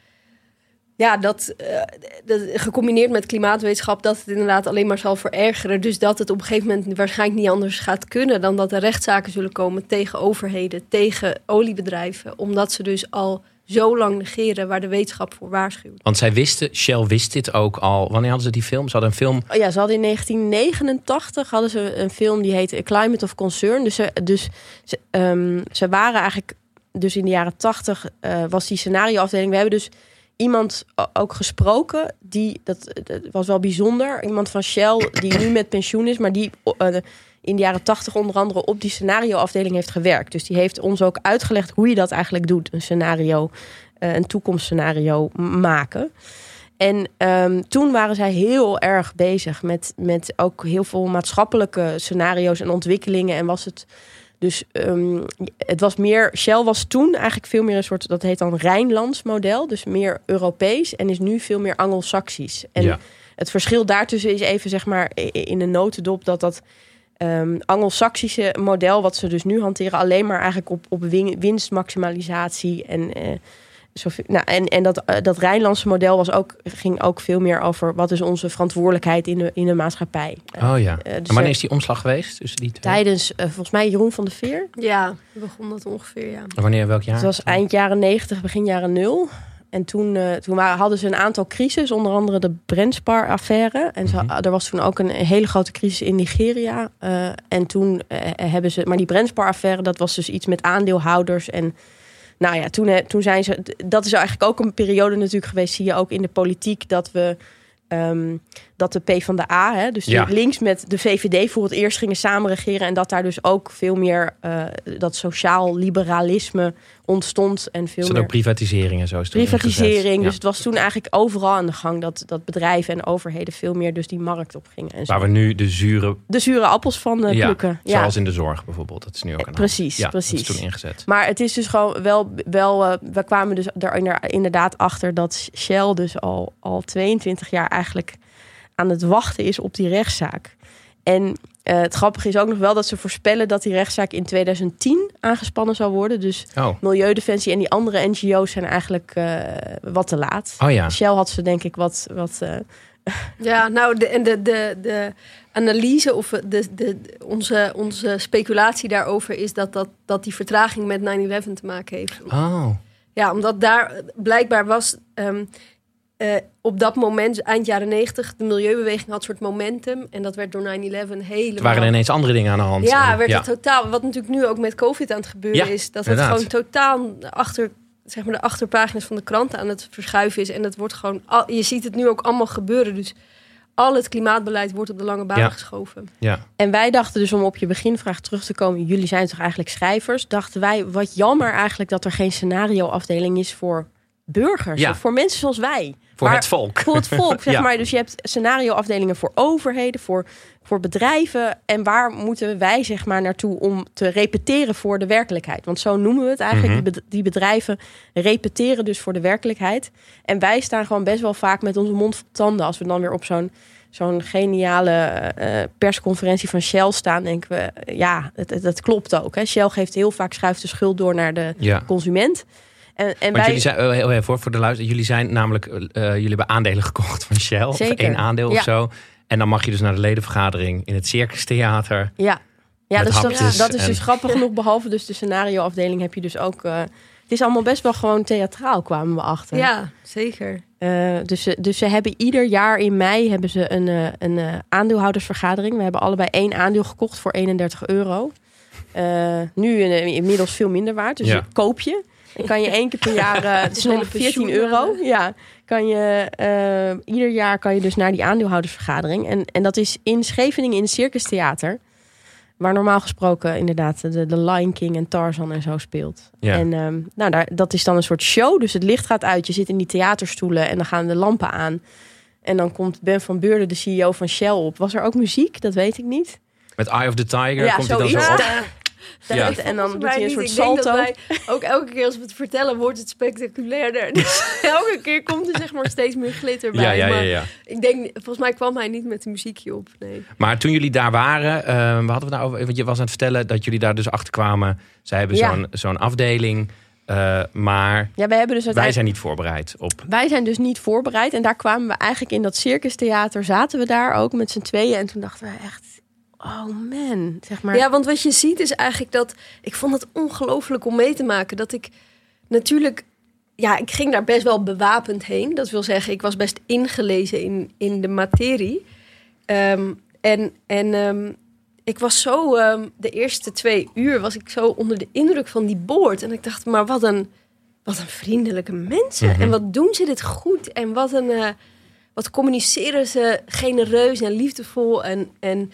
ja, dat, uh, dat gecombineerd met klimaatwetenschap, dat het inderdaad alleen maar zal verergeren. Dus dat het op een gegeven moment waarschijnlijk niet anders gaat kunnen dan dat er rechtszaken zullen komen tegen overheden, tegen oliebedrijven, omdat ze dus al zo lang negeren waar de wetenschap voor waarschuwt. Want zij wisten, Shell wist dit ook al. Wanneer hadden ze die film? Ze hadden een film... Oh ja, ze hadden in negentien negenentachtig hadden ze een film die heette A Climate of Concern. Dus ze, dus, ze, um, ze waren eigenlijk, dus in de jaren tachtig uh, was die scenarioafdeling. We hebben dus iemand ook gesproken, die, dat, dat was wel bijzonder. Iemand van Shell, die nu met pensioen is, maar die uh, in de jaren tachtig onder andere op die scenarioafdeling heeft gewerkt. Dus die heeft ons ook uitgelegd hoe je dat eigenlijk doet. Een scenario, uh, een toekomstscenario maken. En um, toen waren zij heel erg bezig met, met ook heel veel maatschappelijke scenario's en ontwikkelingen. En was het dus, um, het was meer, Shell was toen eigenlijk veel meer een soort, dat heet dan Rijnlands model. Dus meer Europees en is nu veel meer Angelsaksisch. En Ja. het verschil daartussen is even zeg maar in een notendop dat dat um, Anglo-Saxische model, wat ze dus nu hanteren, alleen maar eigenlijk op, op win- winstmaximalisatie en uh, zoveel, nou, en, en dat, uh, dat Rijnlandse model was ook, ging ook veel meer over wat is onze verantwoordelijkheid in de, in de maatschappij. Oh ja. Uh, dus en wanneer is die omslag geweest tussen die twee? Tijdens, uh, volgens mij, Jeroen van der Veer. Ja, begon dat ongeveer, ja. En wanneer, welk jaar? Het was eind jaren negentig, begin jaren nul. En toen, uh, toen waren, hadden ze een aantal crises, onder andere de Brandspar-affaire. En ze, Mm-hmm. er was toen ook een hele grote crisis in Nigeria. Uh, en toen uh, hebben ze... Maar die Brandspar-affaire, dat was dus iets met aandeelhouders. En nou ja, toen, uh, toen zijn ze... Dat is eigenlijk ook een periode natuurlijk geweest, zie je ook in de politiek, dat we... Um, dat de PvdA, hè, dus Ja. links met de V V D voor het eerst gingen samenregeren. En dat daar dus ook veel meer uh, dat sociaal liberalisme ontstond. En veel Is dat meer ook privatisering en zo? Is toen privatisering. ingezet? Dus Ja. het was toen eigenlijk overal aan de gang dat, dat bedrijven en overheden veel meer dus die markt op gingen. En zo. Waar we nu de zure, De zure appels van uh, ja, plukken. Ja, zoals in de zorg bijvoorbeeld. Dat is nu ook aan de hand. Precies, Ja, precies. dat is toen ingezet. Maar het is dus gewoon wel... wel uh, we kwamen dus er inderdaad achter dat Shell dus al, al tweeëntwintig jaar eigenlijk aan het wachten is op die rechtszaak. En uh, het grappige is ook nog wel dat ze voorspellen dat die rechtszaak in tweeduizend tien aangespannen zou worden. Dus Oh, Milieudefensie en die andere N G O's zijn eigenlijk uh, wat te laat. oh ja. Shell had ze denk ik wat... wat uh, Ja, nou, de, en de, de, de analyse of de, de, de, onze, onze speculatie daarover is dat, dat, dat die vertraging met nine eleven te maken heeft. Oh, Ja, omdat daar blijkbaar was... Um, uh, op dat moment, eind jaren negentig, de milieubeweging had een soort momentum. En dat werd door nine eleven helemaal... er waren er ineens andere dingen aan de hand. Ja, werd ja. het totaal... Wat natuurlijk nu ook met COVID aan het gebeuren Ja, is... dat het inderdaad. gewoon totaal achter... zeg maar de achterpagina's van de kranten aan het verschuiven is. En dat wordt gewoon... Al, je ziet het nu ook allemaal gebeuren. Dus al het klimaatbeleid wordt op de lange baan Ja. geschoven. Ja. En wij dachten dus, om op je beginvraag terug te komen... jullie zijn toch eigenlijk schrijvers? Dachten wij, wat jammer eigenlijk dat er geen scenarioafdeling is voor burgers. Ja. Of voor mensen zoals wij. Voor Maar- het volk. Voor het volk, zeg Ja. maar. Dus je hebt scenarioafdelingen voor overheden, voor, voor bedrijven. En waar moeten wij zeg maar naartoe om te repeteren voor de werkelijkheid? Want zo noemen we het eigenlijk. Mhm. Die bed- Die bedrijven repeteren dus voor de werkelijkheid. En wij staan gewoon best wel vaak met onze mond vol tanden. Als we dan weer op zo'n zo'n geniale uh, persconferentie van Shell staan, denken we, ja, het, het, het klopt ook. Hè. Shell geeft heel vaak, schuift de schuld door naar de Ja. consument. En, en Want wij, jullie zijn, oh, heel even voor, voor de luister, jullie zijn namelijk, uh, jullie hebben aandelen gekocht van Shell. Of Zeker. één aandeel Ja. of zo. En dan mag je dus naar de ledenvergadering in het Circus Theater. Ja, ja Met dus dat, hapjes dat is en- dus grappig genoeg. Behalve dus de scenarioafdeling heb je dus ook... Uh, het is allemaal best wel gewoon theatraal, kwamen we achter. Ja, zeker. Uh, dus, ze, dus ze hebben ieder jaar in mei hebben ze een, uh, een uh, aandeelhoudersvergadering. We hebben allebei één aandeel gekocht voor eenendertig euro. Uh, nu uh, inmiddels veel minder waard, dus Ja. ja. koop je. Dan kan je één keer per jaar, uh, het is Hele nog veertien pensioen, euro. uh, Ja, kan je, uh, ieder jaar kan je dus naar die aandeelhoudersvergadering. En, en dat is in Scheveningen in het Circus Theater. Waar normaal gesproken inderdaad de, de Lion King en Tarzan en zo speelt. Ja. En um, nou, daar, dat is dan een soort show. Dus het licht gaat uit. Je zit in die theaterstoelen en dan gaan de lampen aan. En dan komt Ben van Beurden, de C E O van Shell, op. Was er ook muziek? Dat weet ik niet. Met Eye of the Tiger Ja, komt hij dan zo zoiets. op. Ja. Ja. En dan doet Volgens hij mij een niet. soort Ik denk salto. dat wij ook elke keer als we het vertellen, wordt het spectaculairder. Dus elke keer komt er zeg maar steeds meer glitter bij. Ja, ja, ja, Maar ja. ik denk, volgens mij kwam hij niet met een muziekje op. Nee. Maar toen jullie daar waren, uh, we hadden we nou over, want je was aan het vertellen dat jullie daar dus achter kwamen. Zij hebben Ja. zo'n, zo'n afdeling, uh, maar Ja, wij hebben dus wij uiteindelijk... zijn niet voorbereid op. Wij zijn dus niet voorbereid. En daar kwamen we eigenlijk in dat circustheater. Zaten we daar ook met z'n tweeën. En toen dachten we echt... Oh man, zeg maar. Ja, want wat je ziet is eigenlijk dat... Ik vond het ongelooflijk om mee te maken. Dat ik natuurlijk... Ja, ik ging daar best wel bewapend heen. Dat wil zeggen, ik was best ingelezen in, in de materie. Um, en en um, ik was zo... Um, de eerste twee uur was ik zo onder de indruk van die boord. En ik dacht, maar wat een, wat een vriendelijke mensen. Mm-hmm. En wat doen ze dit goed. En wat een... Uh, wat communiceren ze genereus en liefdevol. En... en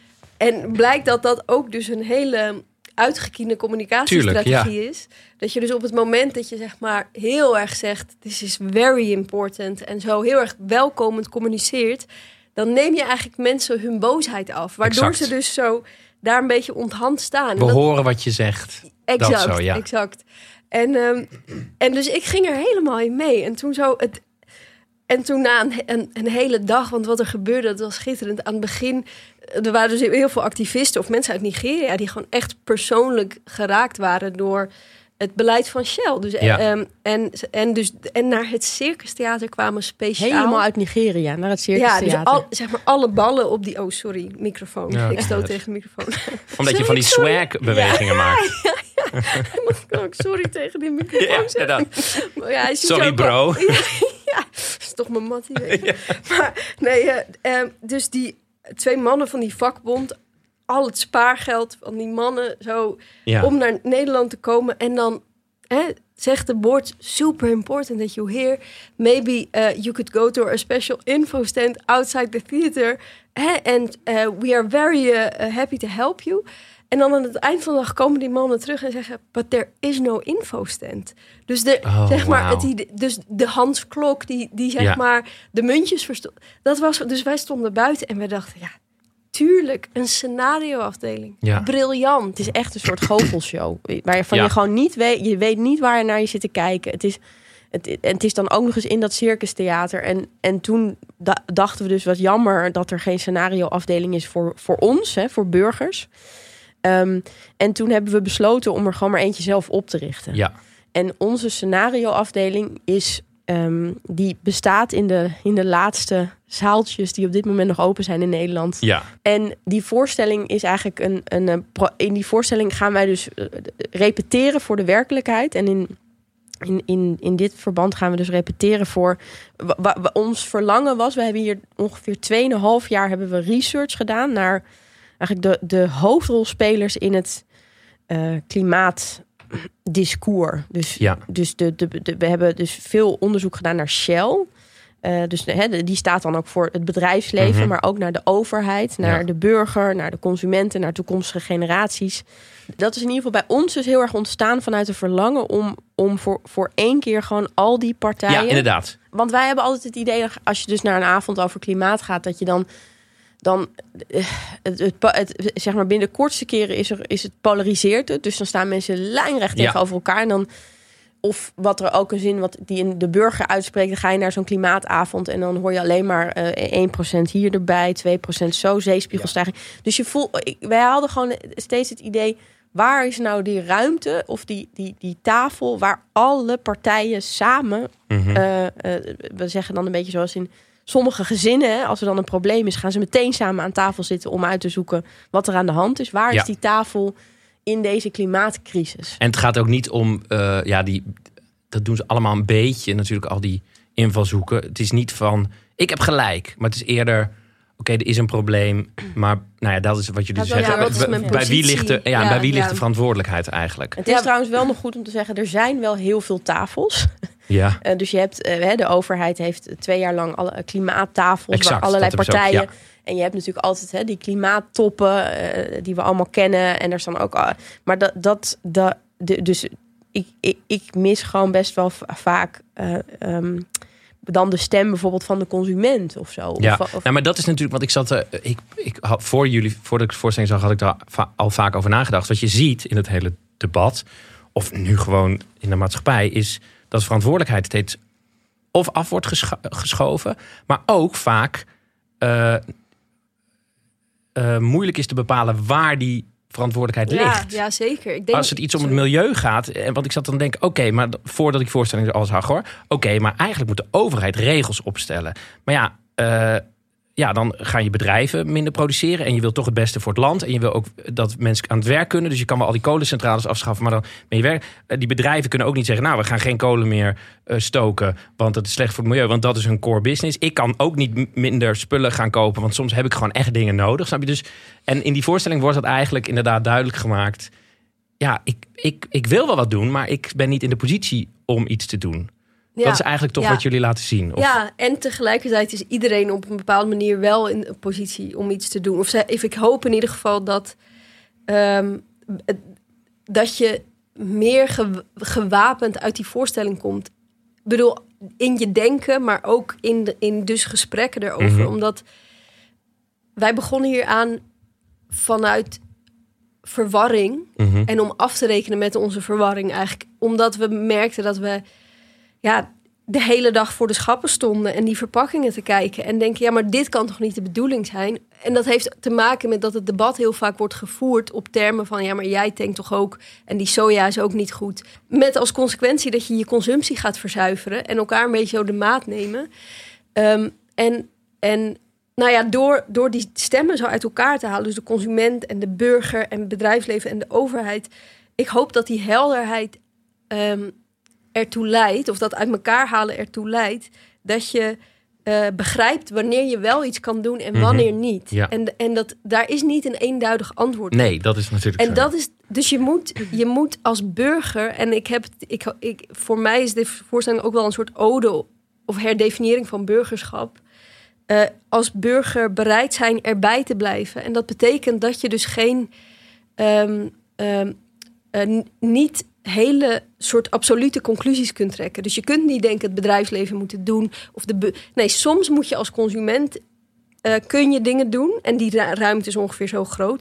En blijkt dat dat ook dus een hele uitgekiende communicatiestrategie Tuurlijk, is. Dat je dus op het moment dat je zeg maar heel erg zegt... this is very important en zo heel erg welkomend communiceert... dan neem je eigenlijk mensen hun boosheid af. Waardoor Exact. ze dus zo daar een beetje onthand staan. En We dat, horen wat je zegt. exact, dat zo, ja. exact. En, um, en dus ik ging er helemaal in mee. En toen zo... Het, en toen na een, een, een hele dag, want wat er gebeurde, dat was schitterend. Aan het begin, er waren dus heel veel activisten of mensen uit Nigeria die gewoon echt persoonlijk geraakt waren door het beleid van Shell. Dus, Ja. um, en, en, dus, en naar het Circus Theater kwamen speciaal... Helemaal uit Nigeria, naar het Circus Ja, Theater. dus al, zeg maar alle ballen op die... Oh, sorry, microfoon. Ja, ik stoot ja. tegen de microfoon. Omdat je van die swag-bewegingen maakt. Oh, sorry tegen die microfoon. Ja, zeggen. dat. Maar ja, hij ziet Sorry, ook wel- bro. Ja, ja, dat is toch mijn mattie. weet je. Maar nee, uh, uh, dus die twee mannen van die vakbond... al het spaargeld van die mannen zo... Ja. om naar Nederland te komen en dan... Hè, zegt de board, super important that you hear. Maybe uh, you could go to a special info stand outside the theater. And uh, we are very uh, happy to help you. En dan aan het eind van de dag komen die mannen terug en zeggen... but there is no info stand. Dus, de, Oh, zeg maar, wauw. het, idee- dus de Hans Klok, die, die zeg Ja. maar de muntjes verstond. Dat was, dus wij stonden buiten en wij dachten... ja, tuurlijk, een scenarioafdeling. Ja. Briljant. Het is echt een soort goochelshow. Waarvan Ja. je gewoon niet weet... Je weet niet waar je naar je zit te kijken. Het is, het, en het is dan ook nog eens in dat circustheater. En, en toen da- dachten we dus wat jammer... dat er geen scenarioafdeling is voor, voor ons, hè, voor burgers. Um, en toen hebben we besloten om er gewoon maar eentje zelf op te richten. Ja. En onze scenarioafdeling is... Um, die bestaat in de, in de laatste zaaltjes... die op dit moment nog open zijn in Nederland. Ja. En die voorstelling is eigenlijk een... een, een pro- in die voorstelling gaan wij dus uh, repeteren voor de werkelijkheid. En in, in, in, in dit verband gaan we dus repeteren voor... Wa, wa, wa- ons verlangen was... We hebben hier ongeveer tweeënhalf jaar hebben we research gedaan... naar eigenlijk de, de hoofdrolspelers in het uh, klimaatdiscours. Dus, Ja. dus de, de, de, we hebben dus veel onderzoek gedaan naar Shell... Uh, dus hè, de- die staat dan ook voor het bedrijfsleven, Mhm. maar ook naar de overheid, naar Ja. de burger, naar de consumenten, naar toekomstige generaties. Dat is in ieder geval bij ons dus heel erg ontstaan vanuit een verlangen om, om voor, voor één keer gewoon al die partijen. Ja, inderdaad. Want wij hebben altijd het idee, als je dus naar een avond over klimaat gaat, dat je dan, dan eh, het, het, het, zeg maar binnen de kortste keren is, er, is het polariseert het. Dus dan staan mensen lijnrecht Ja. tegenover elkaar en dan... Of wat er ook een zin wat die in de burger uitspreekt... dan ga je naar zo'n klimaatavond... en dan hoor je alleen maar uh, één procent hier erbij... twee procent zo, zeespiegelstijging. Dus je voelt... ik- Wij hadden gewoon steeds het idee... waar is nou die ruimte of die, die, die tafel... waar alle partijen samen... Mhm. uh, uh, we zeggen dan een beetje zoals in sommige gezinnen... hè, als er dan een probleem is... gaan ze meteen samen aan tafel zitten... om uit te zoeken wat er aan de hand is. Waar Ja. is die tafel... in deze klimaatcrisis? En het gaat ook niet om, uh, ja, die, dat doen ze allemaal een beetje, natuurlijk al die invalshoeken. Het is niet van, ik heb gelijk, maar het is eerder, oké, okay, er is een probleem, maar nou ja, dat is wat jullie Ja, zeggen. ja, wat is bij, mijn bij wie positie? ligt de, ja, Ja, bij wie ligt ja. de verantwoordelijkheid eigenlijk? Het is Ja. trouwens wel nog goed om te zeggen... er zijn wel heel veel tafels. Ja, Uh, dus je hebt, uh, de overheid heeft twee jaar lang alle klimaattafels... Exact, waar allerlei dat hebben ze ook, partijen... En je hebt natuurlijk altijd hè, die klimaattoppen... Uh, die we allemaal kennen. En er staan ook... Uh, maar dat... dat, dat de, dus ik, ik, ik mis gewoon best wel v- vaak... Uh, um, dan de stem bijvoorbeeld van de consument of zo. ja. Of, of, Nou, maar dat is natuurlijk, want ik zat, uh, ik, ik had voor jullie, voordat ik de voorstelling zag, had ik daar va- al vaak over nagedacht. Wat je ziet in het hele debat, of nu gewoon in de maatschappij, is dat verantwoordelijkheid steeds of af wordt gescho- geschoven, maar ook vaak uh, uh, moeilijk is te bepalen waar die verantwoordelijkheid Ja, ligt. ja, zeker. Ik denk, Als het iets om het milieu gaat, en want ik zat dan te denken, oké, maar d- voordat ik voorstelling al zag hoor, oké, maar eigenlijk moet de overheid regels opstellen. Maar ja, uh, ja, dan gaan je bedrijven minder produceren en je wil toch het beste voor het land en je wil ook dat mensen aan het werk kunnen. Dus je kan wel al die kolencentrales afschaffen, maar dan ben je werk. Uh, die bedrijven kunnen ook niet zeggen, nou, we gaan geen kolen meer uh, stoken, want dat is slecht voor het milieu, want dat is hun core business. Ik kan ook niet m- minder spullen gaan kopen, want soms heb ik gewoon echt dingen nodig, snap je? Dus, en in die voorstelling wordt dat eigenlijk inderdaad duidelijk gemaakt. Ja, ik, ik, ik wil wel wat doen, maar ik ben niet in de positie om iets te doen. ja. Dat is eigenlijk toch Ja. wat jullie laten zien. Of, Ja, en tegelijkertijd is iedereen op een bepaalde manier wel in een positie om iets te doen. Of, ze, of ik hoop in ieder geval dat, um, het- dat je meer ge- gewapend uit die voorstelling komt. Ik bedoel, in je denken, maar ook in, de, in dus gesprekken erover. Mhm. Omdat wij begonnen hier aan vanuit verwarring. Mhm. En om af te rekenen met onze verwarring eigenlijk. Omdat we merkten dat we... Ja, de hele dag voor de schappen stonden en die verpakkingen te kijken en denken, ja, maar dit kan toch niet de bedoeling zijn? En dat heeft te maken met dat het debat heel vaak wordt gevoerd op termen van, ja, maar jij tankt toch ook en die soja is ook niet goed. Met als consequentie dat je je consumptie gaat verzuiveren en elkaar een beetje zo de maat nemen. Um, en, en nou ja, door, door die stemmen zo uit elkaar te halen, dus de consument en de burger en het bedrijfsleven en de overheid, ik hoop dat die helderheid um, ertoe leidt, of dat uit elkaar halen ertoe leidt, dat je uh, begrijpt wanneer je wel iets kan doen en wanneer mm-hmm. niet. Ja. En, en dat, daar is niet een eenduidig antwoord op. Nee, dat is natuurlijk en zo. Dat is, dus je moet, je moet als burger, en ik heb, ik, ik, voor mij is de voorstelling ook wel een soort ode of herdefiniëring van burgerschap. Uh, als burger bereid zijn erbij te blijven. En dat betekent dat je dus geen um, um, uh, niet hele soort absolute conclusies kunt trekken. Dus je kunt niet denken het bedrijfsleven moet het doen. Of de be- nee, soms moet je als consument uh, kun je dingen doen. En die ru- ruimte is ongeveer zo groot.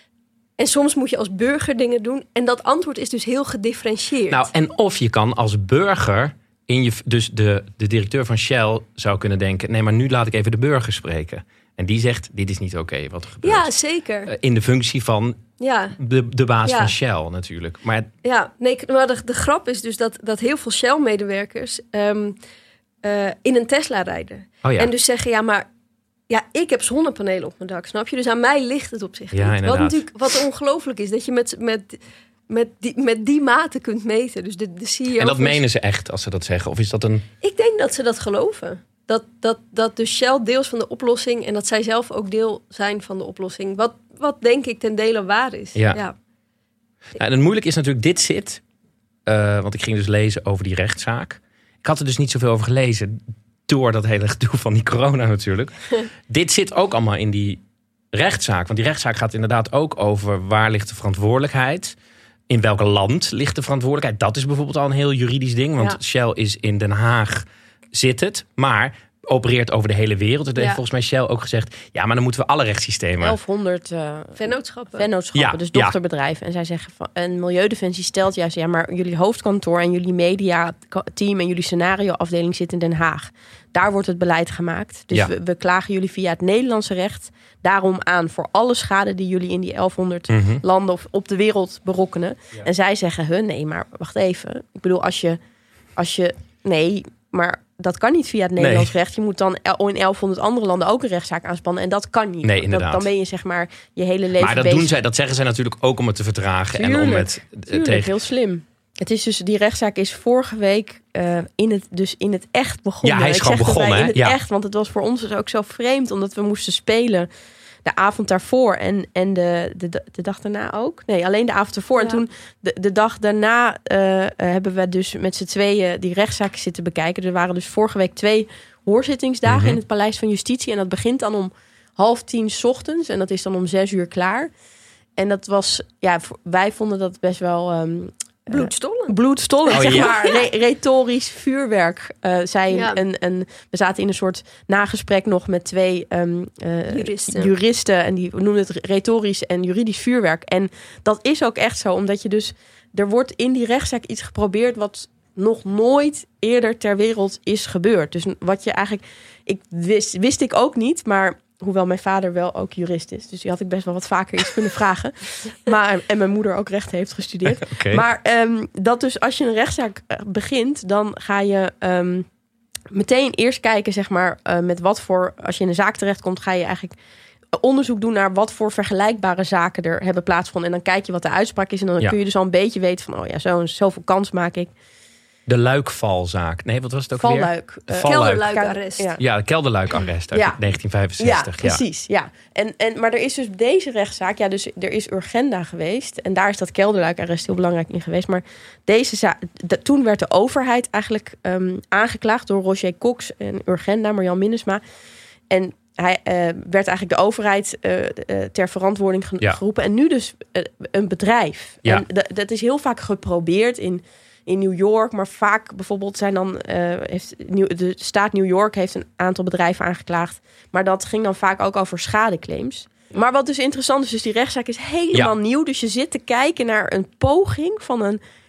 En soms moet je als burger dingen doen. En dat antwoord is dus heel gedifferentieerd. Nou, en of je kan als burger in je, dus de, de directeur van Shell zou kunnen denken, nee, maar nu laat ik even de burger spreken. En die zegt, dit is niet oké okay, wat er gebeurt. Ja, zeker. Uh, in de functie van ja. de, de baas ja. van Shell natuurlijk. Maar ja, nee, maar de, de grap is dus dat, dat heel veel Shell-medewerkers um, uh, in een Tesla rijden. Oh ja. En dus zeggen, ja, maar ja, ik heb zonnepanelen op mijn dak, snap je? Dus aan mij ligt het op zich ja, niet. Inderdaad. Wat natuurlijk wat ongelooflijk is, dat je met, met, met, die, met die mate kunt meten. Dus de, de C E O en dat van... menen ze echt als ze dat zeggen? Of is dat een... Ik denk dat ze dat geloven. Dat, dat, dat dus Shell deels van de oplossing en dat zij zelf ook deel zijn van de oplossing. Wat, wat denk ik ten dele waar is. Ja. ja. Nou, en het moeilijk is natuurlijk, dit zit... Uh, want ik ging dus lezen over die rechtszaak. Ik had er dus niet zoveel over gelezen. Door dat hele gedoe van die corona natuurlijk. Dit zit ook allemaal in die rechtszaak. Want die rechtszaak gaat inderdaad ook over waar ligt de verantwoordelijkheid. In welk land ligt de verantwoordelijkheid. Dat is bijvoorbeeld al een heel juridisch ding. Want ja. Shell is in Den Haag, zit het. Maar opereert over de hele wereld. Dat ja. heeft volgens mij Shell ook gezegd. Ja, maar dan moeten we alle rechtssystemen... elfhonderd uh, vennootschappen. Vennootschappen, ja, dus dochterbedrijven. Ja. En zij zeggen van, en Milieudefensie stelt juist, ja, maar jullie hoofdkantoor en jullie mediateam en jullie scenarioafdeling zit in Den Haag. Daar wordt het beleid gemaakt. Dus ja. we, we klagen jullie via het Nederlandse recht daarom aan voor alle schade die jullie in die elfhonderd mm-hmm. landen of op de wereld berokkenen. Ja. En zij zeggen, huh, nee, maar wacht even. Ik bedoel, als je, als je, nee, maar dat kan niet via het Nederlands nee. recht. Je moet dan in elfhonderd andere landen ook een rechtszaak aanspannen. En dat kan niet. Nee, inderdaad. Dat, dan ben je zeg maar je hele leven Maar dat bezig. doen zij, dat zeggen zij natuurlijk ook om het te vertragen. Tuurlijk, en om het tuurlijk, tegen... heel slim. Het is dus, die rechtszaak is vorige week uh, in, het, dus in het echt begonnen. Ja, hij is Ik gewoon zeg begonnen. In het ja. echt, want het was voor ons dus ook zo vreemd. Omdat we moesten spelen de avond daarvoor. En, en de, de, de dag daarna ook. Nee, alleen de avond ervoor. Ja. En toen de, de dag daarna uh, hebben we dus met z'n tweeën die rechtszaak zitten bekijken. Er waren dus vorige week twee hoorzittingsdagen mm-hmm. in het Paleis van Justitie. En dat begint dan om half tien 's ochtends. En dat is dan om zes uur klaar. En dat was, ja, wij vonden dat best wel... Um, Bloedstollend. Bloedstollend, oh, zeg ja. maar. Re- retorisch vuurwerk. Uh, zij ja. een, een, we zaten in een soort nagesprek nog met twee um, uh, juristen. juristen. En die noemden het retorisch en juridisch vuurwerk. En dat is ook echt zo. Omdat je dus... Er wordt in die rechtszaak iets geprobeerd wat nog nooit eerder ter wereld is gebeurd. Dus wat je eigenlijk... Ik wist, wist ik ook niet, maar... Hoewel mijn vader wel ook jurist is. Dus die had ik best wel wat vaker iets kunnen vragen. Maar, en mijn moeder ook recht heeft gestudeerd. Okay. Maar um, dat dus als je een rechtszaak begint... dan ga je um, meteen eerst kijken, zeg maar... Uh, met wat voor... Als je in een zaak terechtkomt, ga je eigenlijk... onderzoek doen naar wat voor vergelijkbare zaken er hebben plaatsgevonden. En dan kijk je wat de uitspraak is. En dan ja. kun je dus al een beetje weten van... oh ja, zo, zoveel kans maak ik. De luikvalzaak. Nee, wat was het ook Valluik. weer? Uh, kelderluikarrest. Ja, ja de kelderluikarrest uit ja. negentien vijfenzestig. Ja, precies. Ja. Ja. En, en, maar er is dus deze rechtszaak... Ja, dus er is Urgenda geweest. En daar is dat kelderluikarrest heel belangrijk in geweest. Maar deze zaak... De, toen werd de overheid eigenlijk um, aangeklaagd... door Roger Cox en Urgenda, Marjan Minnesma. En hij uh, werd eigenlijk de overheid uh, uh, ter verantwoording ge- ja. geroepen. En nu dus uh, een bedrijf. Ja. En d- dat is heel vaak geprobeerd in... in New York, maar vaak bijvoorbeeld zijn dan uh, heeft New, de staat New York heeft een aantal bedrijven aangeklaagd, maar dat ging dan vaak ook over schadeclaims. Maar wat dus interessant is, dus die rechtszaak is helemaal ja. nieuw, dus je zit te kijken naar een poging van een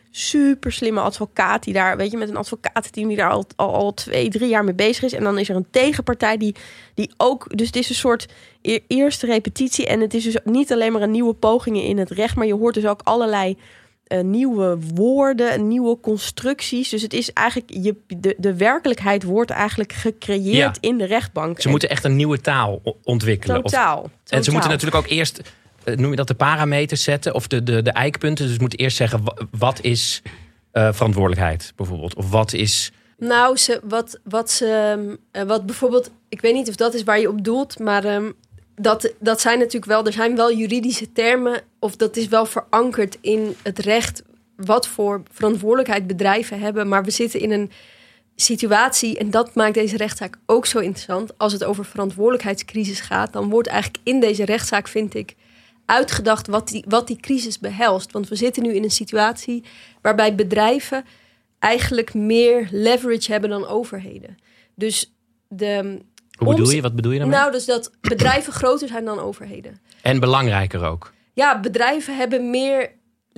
super slimme advocaat die daar, weet je, met een advocatenteam die daar al, al, al twee, drie jaar mee bezig is. En dan is er een tegenpartij die, die ook, dus het is een soort e- eerste repetitie. En het is dus niet alleen maar een nieuwe pogingen in het recht, maar je hoort dus ook allerlei uh, nieuwe woorden, nieuwe constructies. Dus het is eigenlijk, je, de, de werkelijkheid wordt eigenlijk gecreëerd ja. in de rechtbank. Ze en moeten echt een nieuwe taal ontwikkelen. Totaal. Of, totaal. En ze moeten natuurlijk ook eerst, noem je dat, de parameters zetten of de, de, de eikpunten. Dus ze moeten eerst zeggen, wat is uh, verantwoordelijkheid bijvoorbeeld? Of wat is... Nou, ze, wat, wat ze, uh, wat bijvoorbeeld, ik weet niet of dat is waar je op doelt, maar um, dat, dat zijn natuurlijk wel, er zijn wel juridische termen, of dat is wel verankerd in het recht, wat voor verantwoordelijkheid bedrijven hebben. Maar we zitten in een situatie, en dat maakt deze rechtszaak ook zo interessant. Als het over verantwoordelijkheidscrisis gaat, dan wordt eigenlijk in deze rechtszaak, vind ik, uitgedacht wat die, wat die crisis behelst. Want we zitten nu in een situatie waarbij bedrijven eigenlijk meer leverage hebben dan overheden. Dus de... Hoe bedoel je? Wat bedoel je daarmee? Nou, dus dat bedrijven groter zijn dan overheden. En belangrijker ook. Ja, bedrijven hebben meer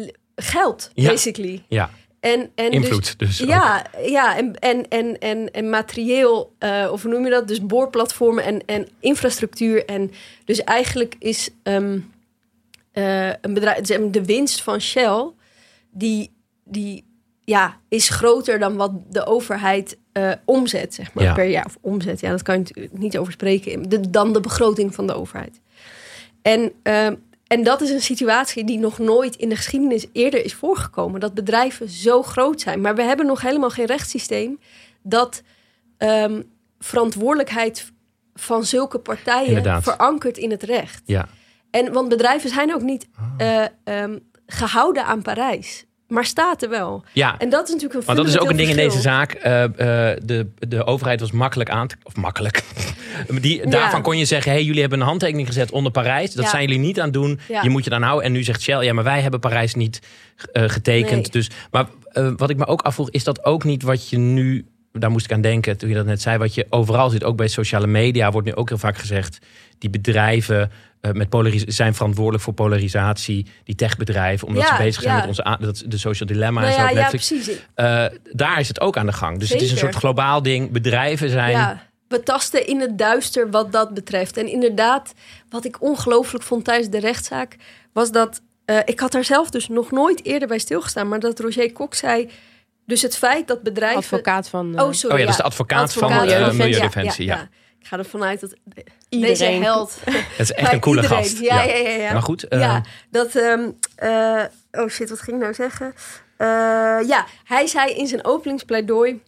geld, ja. basically. Ja. En, en invloed dus, dus ja, ja en, en, en, en, en materieel, uh, of hoe noem je dat? Dus boorplatformen en, en infrastructuur. En dus eigenlijk is um, uh, een bedrijf, de winst van Shell, die, die ja, is groter dan wat de overheid uh, omzet, zeg maar, ja. per jaar. Of omzet, ja, dat kan je natuurlijk niet over spreken. De, dan de begroting van de overheid. En... Uh, En dat is een situatie die nog nooit in de geschiedenis eerder is voorgekomen. Dat bedrijven zo groot zijn. Maar we hebben nog helemaal geen rechtssysteem dat um, verantwoordelijkheid van zulke partijen Inderdaad. verankert in het recht. Ja. En, want bedrijven zijn ook niet uh, um, gehouden aan Parijs. Maar staten wel. Ja. En dat is natuurlijk een Maar dat is ook een ding verschil. in deze zaak. Uh, uh, de, de overheid was makkelijk aan te... Of makkelijk. Die, daarvan ja. kon je zeggen, hey, jullie hebben een handtekening gezet onder Parijs. Dat ja. zijn jullie niet aan het doen. Ja. Je moet je dan houden. En nu zegt Shell, ja, maar wij hebben Parijs niet uh, getekend. Nee. Dus, maar uh, wat ik me ook afvroeg, is dat ook niet wat je nu... Daar moest ik aan denken toen je dat net zei. Wat je overal ziet, ook bij sociale media, wordt nu ook heel vaak gezegd. Die bedrijven uh, met polaris- zijn verantwoordelijk voor polarisatie. Die techbedrijven, omdat Ja, ze bezig zijn ja. met onze a- dat, de social dilemma Nou en zo ja, op ja, Netflix. precies. Uh, daar is het ook aan de gang. Dus het is een Zeker. soort globaal ding. Bedrijven zijn... Ja, we tasten in het duister wat dat betreft. En inderdaad, wat ik ongelooflijk vond tijdens de rechtszaak, was dat... Uh, ik had daar zelf dus nog nooit eerder bij stilgestaan, maar dat Roger Kok zei... Dus het feit dat bedrijven... Advocaat van... Uh, Oh, sorry. Oh ja, dat is de advocaat, advocaat van uh, Milieudefensie. Milieudefensie. Ja, Ja, ja. Ik ga ervan uit dat Iedereen. deze held... Het is echt bij een coole iedereen. gast. Ja, ja, ja. ja. Maar goed. Uh, Ja, dat... Um, uh, oh shit, wat ging ik nou zeggen? Uh, ja, hij zei in zijn openingspleidooi...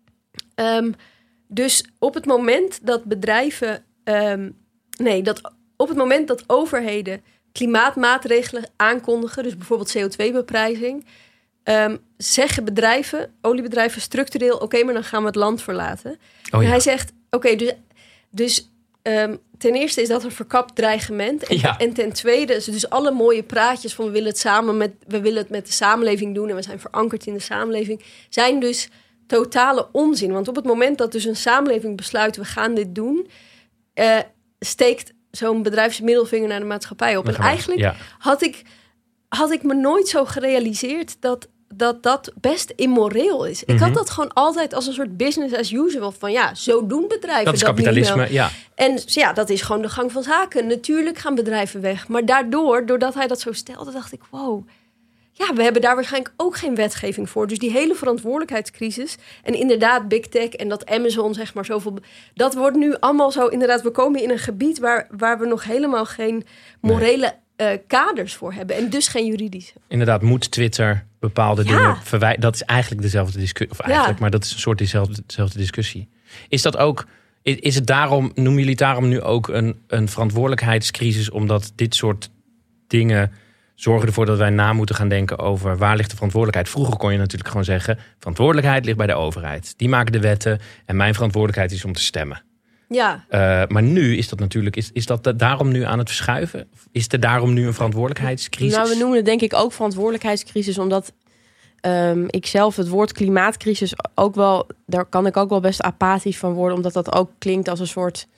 Um, dus op het moment dat bedrijven... Um, nee, dat op het moment dat overheden klimaatmaatregelen aankondigen... dus bijvoorbeeld C O twee beprijzing... Um, zeggen bedrijven, oliebedrijven structureel... oké, okay, maar dan gaan we het land verlaten. Oh, en ja. hij zegt, oké, okay, dus... dus um, ten eerste is dat een verkapt dreigement. En, Ja. en ten tweede, is dus alle mooie praatjes van... we willen het samen met, we willen het met de samenleving doen... en we zijn verankerd in de samenleving... zijn dus totale onzin. Want op het moment dat dus een samenleving besluit... we gaan dit doen, uh, steekt zo'n bedrijf zijn middelvinger naar de maatschappij op. Dan En gaan we- eigenlijk ja. had ik... had ik me nooit zo gerealiseerd dat dat, dat best immoreel is. Ik Mhm. had dat gewoon altijd als een soort business as usual. Van ja, zo doen bedrijven Dat is nu wel. kapitalisme, ja. En ja, dat is gewoon de gang van zaken. Natuurlijk gaan bedrijven weg. Maar daardoor, doordat hij dat zo stelde, dacht ik, wow. Ja, we hebben daar waarschijnlijk ook geen wetgeving voor. Dus die hele verantwoordelijkheidscrisis. En inderdaad, big tech en dat Amazon, zeg maar, zoveel... Dat wordt nu allemaal zo, inderdaad, we komen in een gebied... waar, waar we nog helemaal geen morele uh, kaders voor hebben. En dus geen juridische. Inderdaad, moet Twitter bepaalde Ja. dingen verwijderen? Dat is eigenlijk dezelfde discussie. Of eigenlijk, Ja. maar dat is een soort dezelfde, dezelfde discussie. Is dat ook... Is, is het daarom, noemen jullie het daarom nu ook een, een verantwoordelijkheidscrisis... omdat dit soort dingen zorgen ervoor dat wij na moeten gaan denken over waar ligt de verantwoordelijkheid. Vroeger kon je natuurlijk gewoon zeggen, verantwoordelijkheid ligt bij de overheid. Die maken de wetten en mijn verantwoordelijkheid is om te stemmen. Ja, Uh, maar nu is dat natuurlijk, is, is dat da- daarom nu aan het verschuiven? Of is er daarom nu een verantwoordelijkheidscrisis? Nou, we noemen het denk ik ook verantwoordelijkheidscrisis, omdat um, ik zelf het woord klimaatcrisis ook wel, daar kan ik ook wel best apathisch van worden, omdat dat ook klinkt als een soort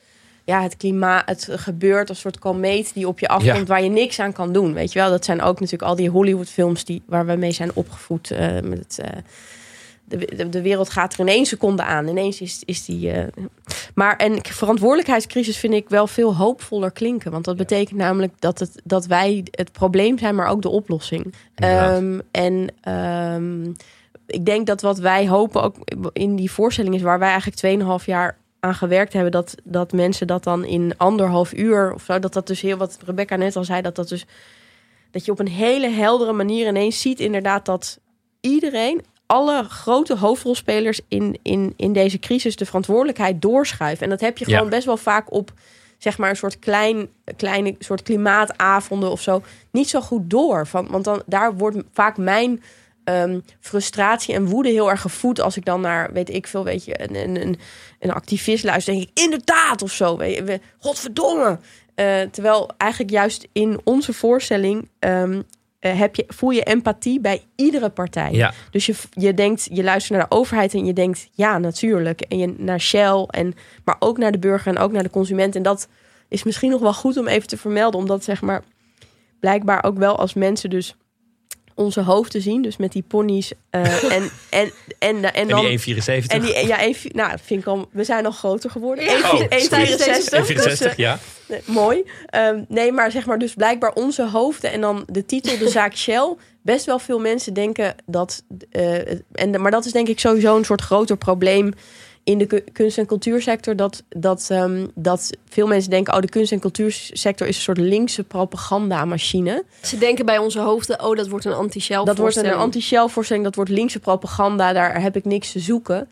ja, het klimaat, het gebeurt als een soort komeet die op je afkomt, ja. waar je niks aan kan doen. Weet je wel, dat zijn ook natuurlijk al die Hollywood-films die waar we mee zijn opgevoed. Uh, met het, uh, de, de, de wereld gaat er in één seconde aan. Ineens is, is die. Uh, maar en verantwoordelijkheidscrisis vind ik wel veel hoopvoller klinken, want dat betekent namelijk dat het dat wij het probleem zijn, maar ook de oplossing. Um, en um, ik denk dat wat wij hopen ook in die voorstelling is waar wij eigenlijk tweeënhalf jaar aan gewerkt hebben, dat, dat mensen dat dan in anderhalf uur of zo, dat dat dus heel, wat Rebecca net al zei, dat dat dus, dat je op een hele heldere manier ineens ziet inderdaad dat iedereen, alle grote hoofdrolspelers in, in, in deze crisis de verantwoordelijkheid doorschuiven. En dat heb je gewoon ja. best wel vaak op, zeg maar, een soort klein, kleine soort klimaatavonden of zo, niet zo goed door. Van, want dan, daar wordt vaak mijn Um, frustratie en woede heel erg gevoed als ik dan naar, weet ik veel, weet je, een, een, een activist luister, denk ik, inderdaad of zo, weet je, godverdomme. Uh, terwijl eigenlijk juist in onze voorstelling um, uh, heb je, voel je empathie bij iedere partij. Ja. Dus je, je denkt, je luistert naar de overheid en je denkt, ja, natuurlijk. En je naar Shell, en, maar ook naar de burger en ook naar de consument. En dat is misschien nog wel goed om even te vermelden, omdat zeg maar blijkbaar ook wel als mensen dus onze hoofden zien, dus met die ponies uh, en, en, en, en, en dan en die één vierenzeventig. En die, ja, één, nou, dat vind ik al, we zijn al groter geworden. Ja. Oh, één vierenzestig. Dus, uh, ja. Nee, mooi. Um, nee, maar zeg maar dus blijkbaar onze hoofden en dan de titel de zaak Shell. Best wel veel mensen denken dat, uh, en maar dat is denk ik sowieso een soort groter probleem in de kunst- en cultuursector, dat, dat, um, dat veel mensen denken, oh, de kunst- en cultuursector is een soort linkse propagandamachine. Ze denken bij onze hoofden, oh, dat wordt een anti-Shell Dat wordt een anti-Shell voorstelling, dat wordt linkse propaganda, daar heb ik niks te zoeken.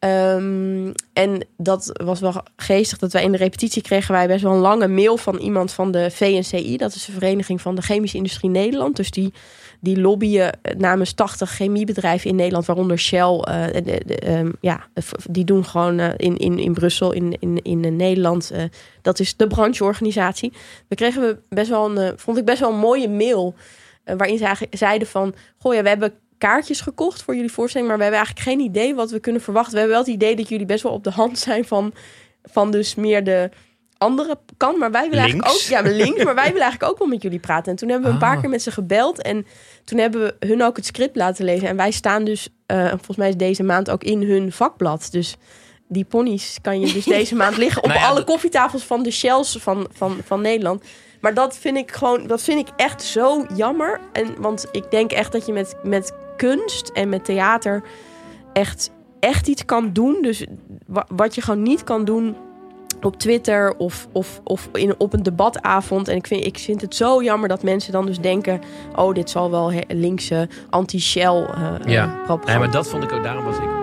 Um, en dat was wel geestig, dat wij in de repetitie kregen wij best wel een lange mail van iemand van de V N C I, dat is de Vereniging van de Chemische Industrie Nederland. Dus die Die lobbyen namens tachtig chemiebedrijven in Nederland, waaronder Shell. Uh, de, de, um, ja, die doen gewoon uh, in, in, in Brussel, in, in, in Nederland. Uh, dat is de brancheorganisatie. We kregen we best wel een, uh, vond ik best wel een mooie mail. Uh, waarin ze eigenlijk zeiden van, goh ja, we hebben kaartjes gekocht voor jullie voorstelling, maar we hebben eigenlijk geen idee wat we kunnen verwachten. We hebben wel het idee dat jullie best wel op de hand zijn van, van dus meer de andere kant, maar wij willen links. eigenlijk ook, ja, links, maar wij willen eigenlijk ook wel met jullie praten. En toen hebben we een ah. paar keer met ze gebeld en toen hebben we hun ook het script laten lezen. En wij staan dus, uh, volgens mij is deze maand ook in hun vakblad. Dus die ponies kan je dus deze maand liggen op nou ja, alle koffietafels van de Shells van, van, van Nederland. Maar dat vind ik gewoon, dat vind ik echt zo jammer. En, want ik denk echt dat je met, met kunst en met theater echt, echt iets kan doen. Dus wa- wat je gewoon niet kan doen op Twitter of, of, of in, op een debatavond. En ik vind, ik vind het zo jammer dat mensen dan dus denken, oh, dit zal wel he, linkse anti-Shell uh, ja. uh, propaganda. Nee, maar dat vond ik ook, daarom was ik...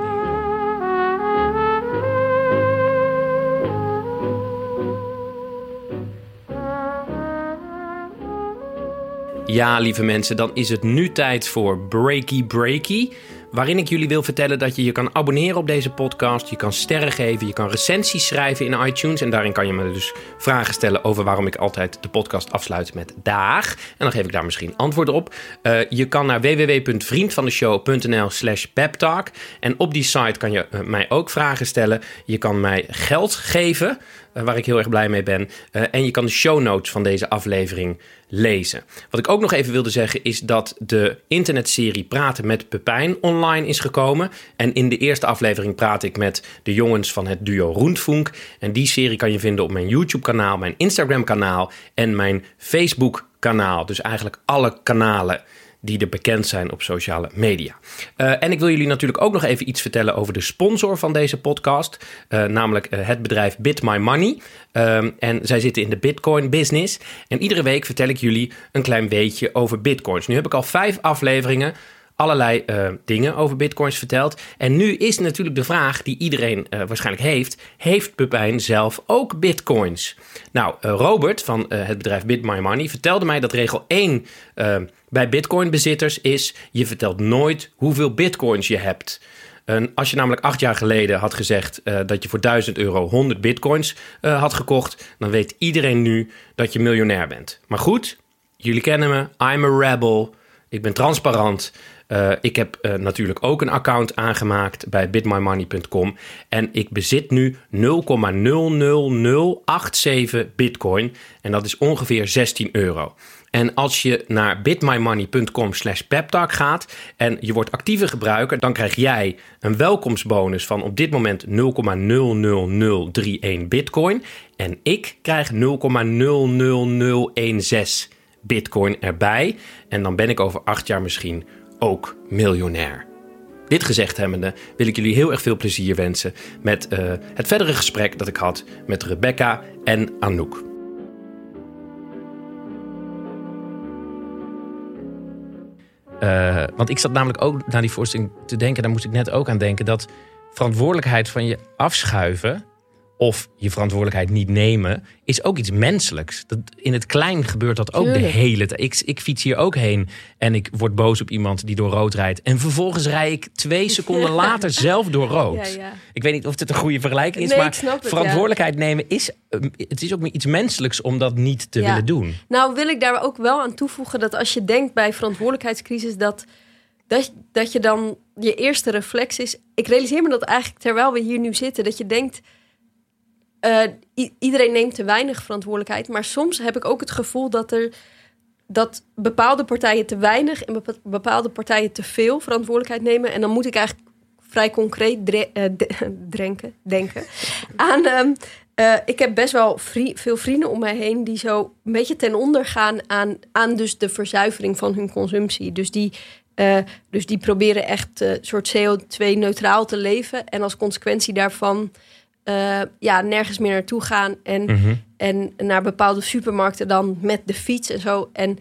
Ja, lieve mensen, dan is het nu tijd voor Breaky Breaky, waarin ik jullie wil vertellen dat je je kan abonneren op deze podcast, je kan sterren geven, je kan recensies schrijven in iTunes en daarin kan je me dus vragen stellen over waarom ik altijd de podcast afsluit met daag. En dan geef ik daar misschien antwoord op. Uh, je kan naar w w w punt vriendvandeshow punt n l slash peptalk en op die site kan je uh, mij ook vragen stellen. Je kan mij geld geven, uh, waar ik heel erg blij mee ben. Uh, en je kan de show notes van deze aflevering lezen. Wat ik ook nog even wilde zeggen is dat de internetserie Praten met Pepijn online is gekomen. En in de eerste aflevering praat ik met de jongens van het duo Roentfunk. En die serie kan je vinden op mijn YouTube-kanaal, mijn Instagram-kanaal en mijn Facebook-kanaal. Dus eigenlijk alle kanalen die er bekend zijn op sociale media. Uh, en ik wil jullie natuurlijk ook nog even iets vertellen over de sponsor van deze podcast. Uh, namelijk uh, het bedrijf Bit My Money. Um, en zij zitten in de Bitcoin business. En iedere week vertel ik jullie een klein beetje over Bitcoins. Nu heb ik al vijf afleveringen allerlei uh, dingen over Bitcoins verteld. En nu is natuurlijk de vraag die iedereen uh, waarschijnlijk heeft. Heeft Pepijn zelf ook Bitcoins? Nou, uh, Robert van uh, het bedrijf Bit My Money vertelde mij dat regel één uh, bij Bitcoin-bezitters is: je vertelt nooit hoeveel Bitcoins je hebt. Uh, als je namelijk acht jaar geleden had gezegd uh, dat je voor duizend euro honderd Bitcoins uh, had gekocht, dan weet iedereen nu dat je miljonair bent. Maar goed, jullie kennen me. I'm a rebel. Ik ben transparant. Uh, ik heb uh, natuurlijk ook een account aangemaakt bij bit my money punt com. En ik bezit nu nul komma nul nul nul acht zeven bitcoin. En dat is ongeveer zestien euro. En als je naar bit my money punt com slash peptalk gaat en je wordt actieve gebruiker, dan krijg jij een welkomstbonus van op dit moment nul komma nul nul nul drie één bitcoin. En ik krijg nul komma nul nul nul een zes bitcoin erbij. En dan ben ik over acht jaar misschien ook miljonair. Dit gezegd hebbende wil ik jullie heel erg veel plezier wensen met uh, het verdere gesprek dat ik had met Rebecca en Anouk. Uh, want ik zat namelijk ook naar die voorstelling te denken, daar moest ik net ook aan denken, dat verantwoordelijkheid van je afschuiven of je verantwoordelijkheid niet nemen is ook iets menselijks. Dat, in het klein gebeurt dat ook Tuurlijk. de hele tijd. Ik, ik fiets hier ook heen en ik word boos op iemand die door rood rijdt. En vervolgens rij ik twee seconden later zelf door rood. Ja, ja. Ik weet niet of het een goede vergelijking is, nee, maar het, verantwoordelijkheid ja. nemen is, het is ook iets menselijks om dat niet te ja. willen doen. Nou wil ik daar ook wel aan toevoegen dat als je denkt bij verantwoordelijkheidscrisis dat, dat, dat je dan je eerste reflex is. Ik realiseer me dat eigenlijk terwijl we hier nu zitten, dat je denkt, Uh, i- iedereen neemt te weinig verantwoordelijkheid. Maar soms heb ik ook het gevoel dat er dat bepaalde partijen te weinig en bepa- bepaalde partijen te veel verantwoordelijkheid nemen. En dan moet ik eigenlijk vrij concreet dre- uh, de- drenken, denken aan. Um, uh, ik heb best wel vri- veel vrienden om mij heen die zo een beetje ten onder gaan aan, aan dus de verzuivering van hun consumptie. Dus die, uh, dus die proberen echt een uh, soort C O twee neutraal te leven. En als consequentie daarvan Uh, ja, nergens meer naartoe gaan. En, mm-hmm. en naar bepaalde supermarkten dan met de fiets en zo. En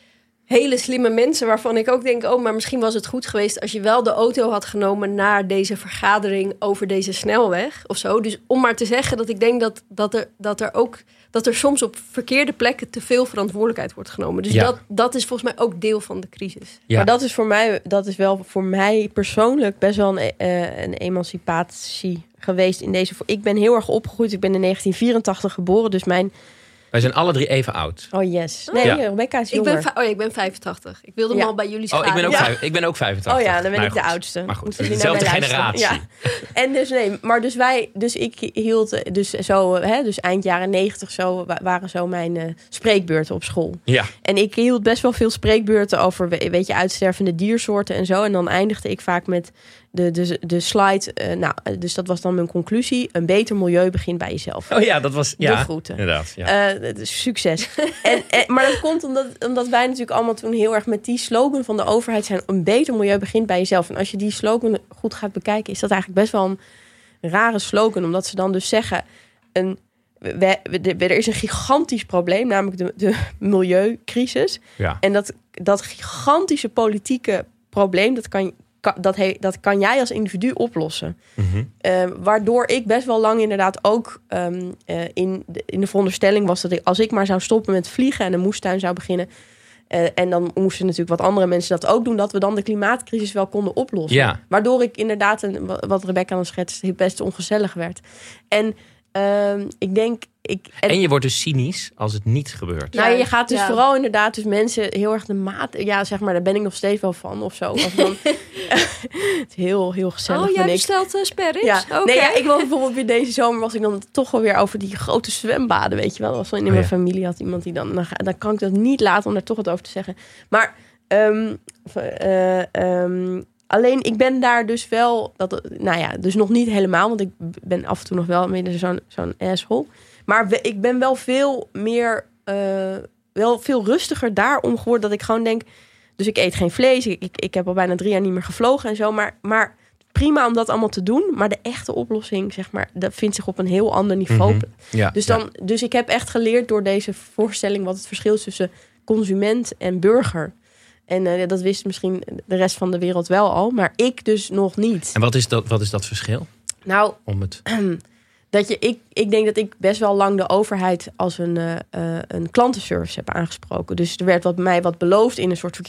hele slimme mensen waarvan ik ook denk, oh, maar misschien was het goed geweest als je wel de auto had genomen naar deze vergadering over deze snelweg of zo. Dus om maar te zeggen dat ik denk dat, dat, er, dat er ook dat er soms op verkeerde plekken te veel verantwoordelijkheid wordt genomen. Dus ja. dat, dat is volgens mij ook deel van de crisis. Ja. Maar dat is voor mij, dat is wel voor mij persoonlijk best wel een, uh, een emancipatie geweest in deze. Ik ben heel erg opgegroeid. Ik ben in negentien vierentachtig geboren, dus mijn. Wij zijn alle drie even oud. Oh yes. Nee, ja. Rebecca is jonger. Ik ben, oh ja, ik ben vijfentachtig. Ik wilde ja. hem al bij jullie schaden. Oh, ik ben ook, ja. vijf, ik ben ook vijfentachtig. Oh ja, dan ben nou, ik de goed. oudste. Maar goed, dezelfde generatie. Ja. En dus nee, maar dus wij, dus ik hield dus zo, hè, dus eind jaren negentig zo waren zo mijn uh, spreekbeurten op school. Ja. En ik hield best wel veel spreekbeurten over, weet je, uitstervende diersoorten en zo. En dan eindigde ik vaak met de, de, de slide, uh, nou, dus dat was dan mijn conclusie. Een beter milieu begint bij jezelf. Oh ja, dat was, ja. De groeten. Inderdaad, ja. Uh, succes. en, en, maar dat komt omdat, omdat wij natuurlijk allemaal toen heel erg met die slogan van de overheid zijn, een beter milieu begint bij jezelf. En als je die slogan goed gaat bekijken, is dat eigenlijk best wel een rare slogan. Omdat ze dan dus zeggen, een, we, we, er is een gigantisch probleem, namelijk de, de milieucrisis. Ja. En dat, dat gigantische politieke probleem, dat kan Dat, he, dat kan jij als individu oplossen. Mm-hmm. Uh, waardoor ik best wel lang inderdaad ook um, uh, in, de, in de veronderstelling was dat ik, als ik maar zou stoppen met vliegen en een moestuin zou beginnen, uh, en dan moesten natuurlijk wat andere mensen dat ook doen, dat we dan de klimaatcrisis wel konden oplossen. Ja. Waardoor ik inderdaad, een, wat Rebecca dan schetst, best ongezellig werd. En uh, ik denk. Ik, en, en je wordt dus cynisch als het niet gebeurt. Nou, je gaat dus ja. vooral inderdaad dus mensen heel erg de maat. Ja, zeg maar, daar ben ik nog steeds wel van of zo. Of dan, het is heel, heel gezellig. Oh, jij bestelt uh, sperrings? Ja. Okay. Nee, ja, ik was bijvoorbeeld weer deze zomer was ik dan toch wel weer over die grote zwembaden, weet je wel. Was in mijn oh, ja. familie had iemand die dan, dan, dan kan ik dat niet laten om daar toch wat over te zeggen. Maar, um, uh, um, alleen ik ben daar dus wel, dat, nou ja, dus nog niet helemaal, want ik ben af en toe nog wel midden zo'n, zo'n asshole. Maar ik ben wel veel meer, uh, wel veel rustiger daarom geworden dat ik gewoon denk, dus ik eet geen vlees, ik, ik, ik heb al bijna drie jaar niet meer gevlogen en zo, maar, maar prima om dat allemaal te doen, maar de echte oplossing, zeg maar, dat vindt zich op een heel ander niveau. Mm-hmm. Ja, dus, dan, ja. dus ik heb echt geleerd door deze voorstelling wat het verschil is tussen consument en burger. En uh, dat wist misschien de rest van de wereld wel al, maar ik dus nog niet. En wat is dat, wat is dat verschil? Nou, om het... Dat je, ik, ik denk dat ik best wel lang de overheid als een, uh, uh, een klantenservice heb aangesproken. Dus er werd wat mij wat beloofd in een soort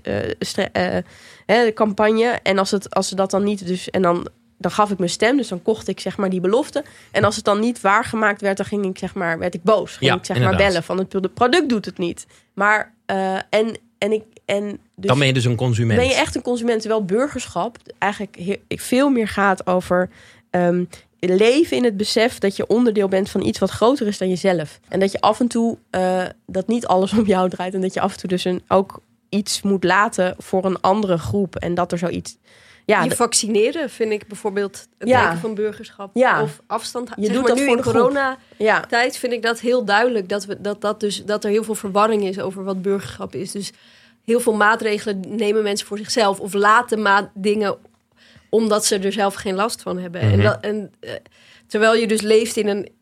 verkiezingscampagne. Uh, uh, en als, het, als ze dat dan niet, dus en dan, dan gaf ik mijn stem, dus dan kocht ik zeg maar die belofte. En als het dan niet waargemaakt werd, dan ging ik zeg maar, werd ik boos. Ging ja, ik zeg inderdaad. maar bellen van het product doet het niet. Maar uh, en en ik en dus Dan ben je dus een consument. ben je echt een consument. Terwijl burgerschap eigenlijk heel, veel meer gaat over um, leven in het besef dat je onderdeel bent van iets wat groter is dan jezelf. En dat je af en toe uh, dat niet alles om jou draait en dat je af en toe dus een, ook iets moet laten voor een andere groep en dat er zoiets. Ja, je d- vaccineren vind ik bijvoorbeeld het Ja. teken van burgerschap. Ja. Of afstand. Je zeg doet maar, dat nu voor in de groep. corona ja. tijd vind ik dat heel duidelijk dat we dat dat dus dat er heel veel verwarring is over wat burgerschap is. Dus heel veel maatregelen nemen mensen voor zichzelf of laten ma- dingen omdat ze er zelf geen last van hebben. Mhm. En, dat, en uh, terwijl je dus leeft in een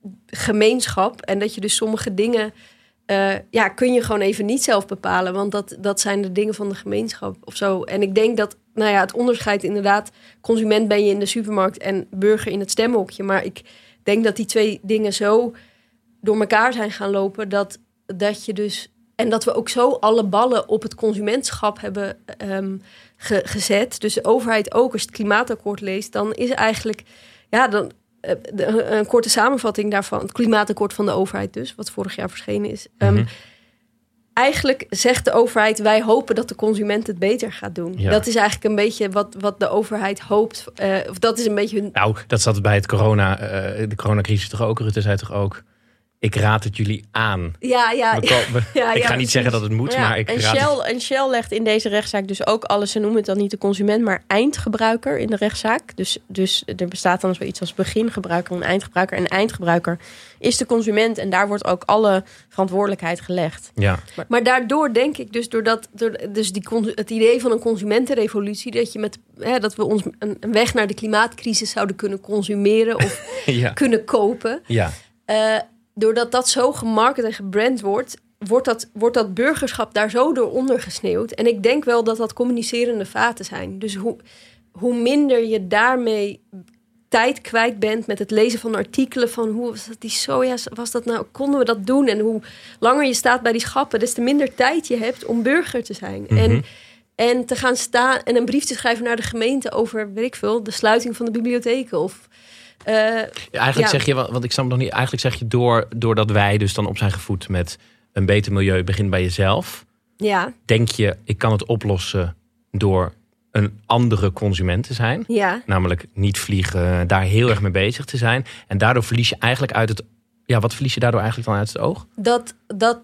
gemeenschap en dat je dus sommige dingen uh, ja, kun je gewoon even niet zelf bepalen, want dat, dat zijn de dingen van de gemeenschap of zo. En ik denk dat, nou ja, het onderscheid inderdaad, consument ben je in de supermarkt en burger in het stemhokje. Maar ik denk dat die twee dingen zo door elkaar zijn gaan lopen dat, dat je dus, en dat we ook zo alle ballen op het consumentschap hebben um, ge, gezet. Dus de overheid ook, als je het klimaatakkoord leest, dan is eigenlijk, ja, dan uh, de, een korte samenvatting daarvan, het klimaatakkoord van de overheid dus, wat vorig jaar verschenen is. Um, Mm-hmm. Eigenlijk zegt de overheid, wij hopen dat de consument het beter gaat doen. Ja. Dat is eigenlijk een beetje wat, wat de overheid hoopt. Uh, of dat is een beetje hun... Nou, dat zat bij het corona, uh, de coronacrisis toch ook. Rutte zei toch ook, ik raad het jullie aan. Ja, ja. We ko- we- ja, ik ja, ga niet precies. zeggen dat het moet, Ja, maar ik en, raad het. Shell, en Shell legt in deze rechtszaak dus ook alles. Ze noemen het dan niet de consument, maar eindgebruiker in de rechtszaak. Dus, dus er bestaat dan zoiets als begingebruiker en eindgebruiker. En eindgebruiker is de consument. En daar wordt ook alle verantwoordelijkheid gelegd. Ja. Maar daardoor denk ik dus, doordat, door, dus die, con- het idee van een consumentenrevolutie, dat, je met, hè, dat we ons een, een weg naar de klimaatcrisis zouden kunnen consumeren of Ja. kunnen kopen. Ja. Uh, doordat dat zo gemarket en gebrand wordt, wordt dat, wordt dat burgerschap daar zo door ondergesneeuwd. En ik denk wel dat dat communicerende vaten zijn. Dus hoe, hoe minder je daarmee tijd kwijt bent met het lezen van artikelen van hoe was dat die soja, was dat nou, konden we dat doen? En hoe langer je staat bij die schappen, des te minder tijd je hebt om burger te zijn. Mm-hmm. En, en te gaan staan en een brief te schrijven naar de gemeente over, weet ik veel, de sluiting van de bibliotheken of... Uh, Ja, eigenlijk ja. zeg je, want ik snap nog niet, eigenlijk zeg je door, doordat wij dus dan op zijn gevoed met een beter milieu begint bij jezelf. Ja, Denk je, ik kan het oplossen door een andere consument te zijn. ja. Namelijk niet vliegen, daar heel erg mee bezig te zijn. En daardoor verlies je eigenlijk uit het... Ja, wat verlies je daardoor eigenlijk dan uit het oog? dat, dat,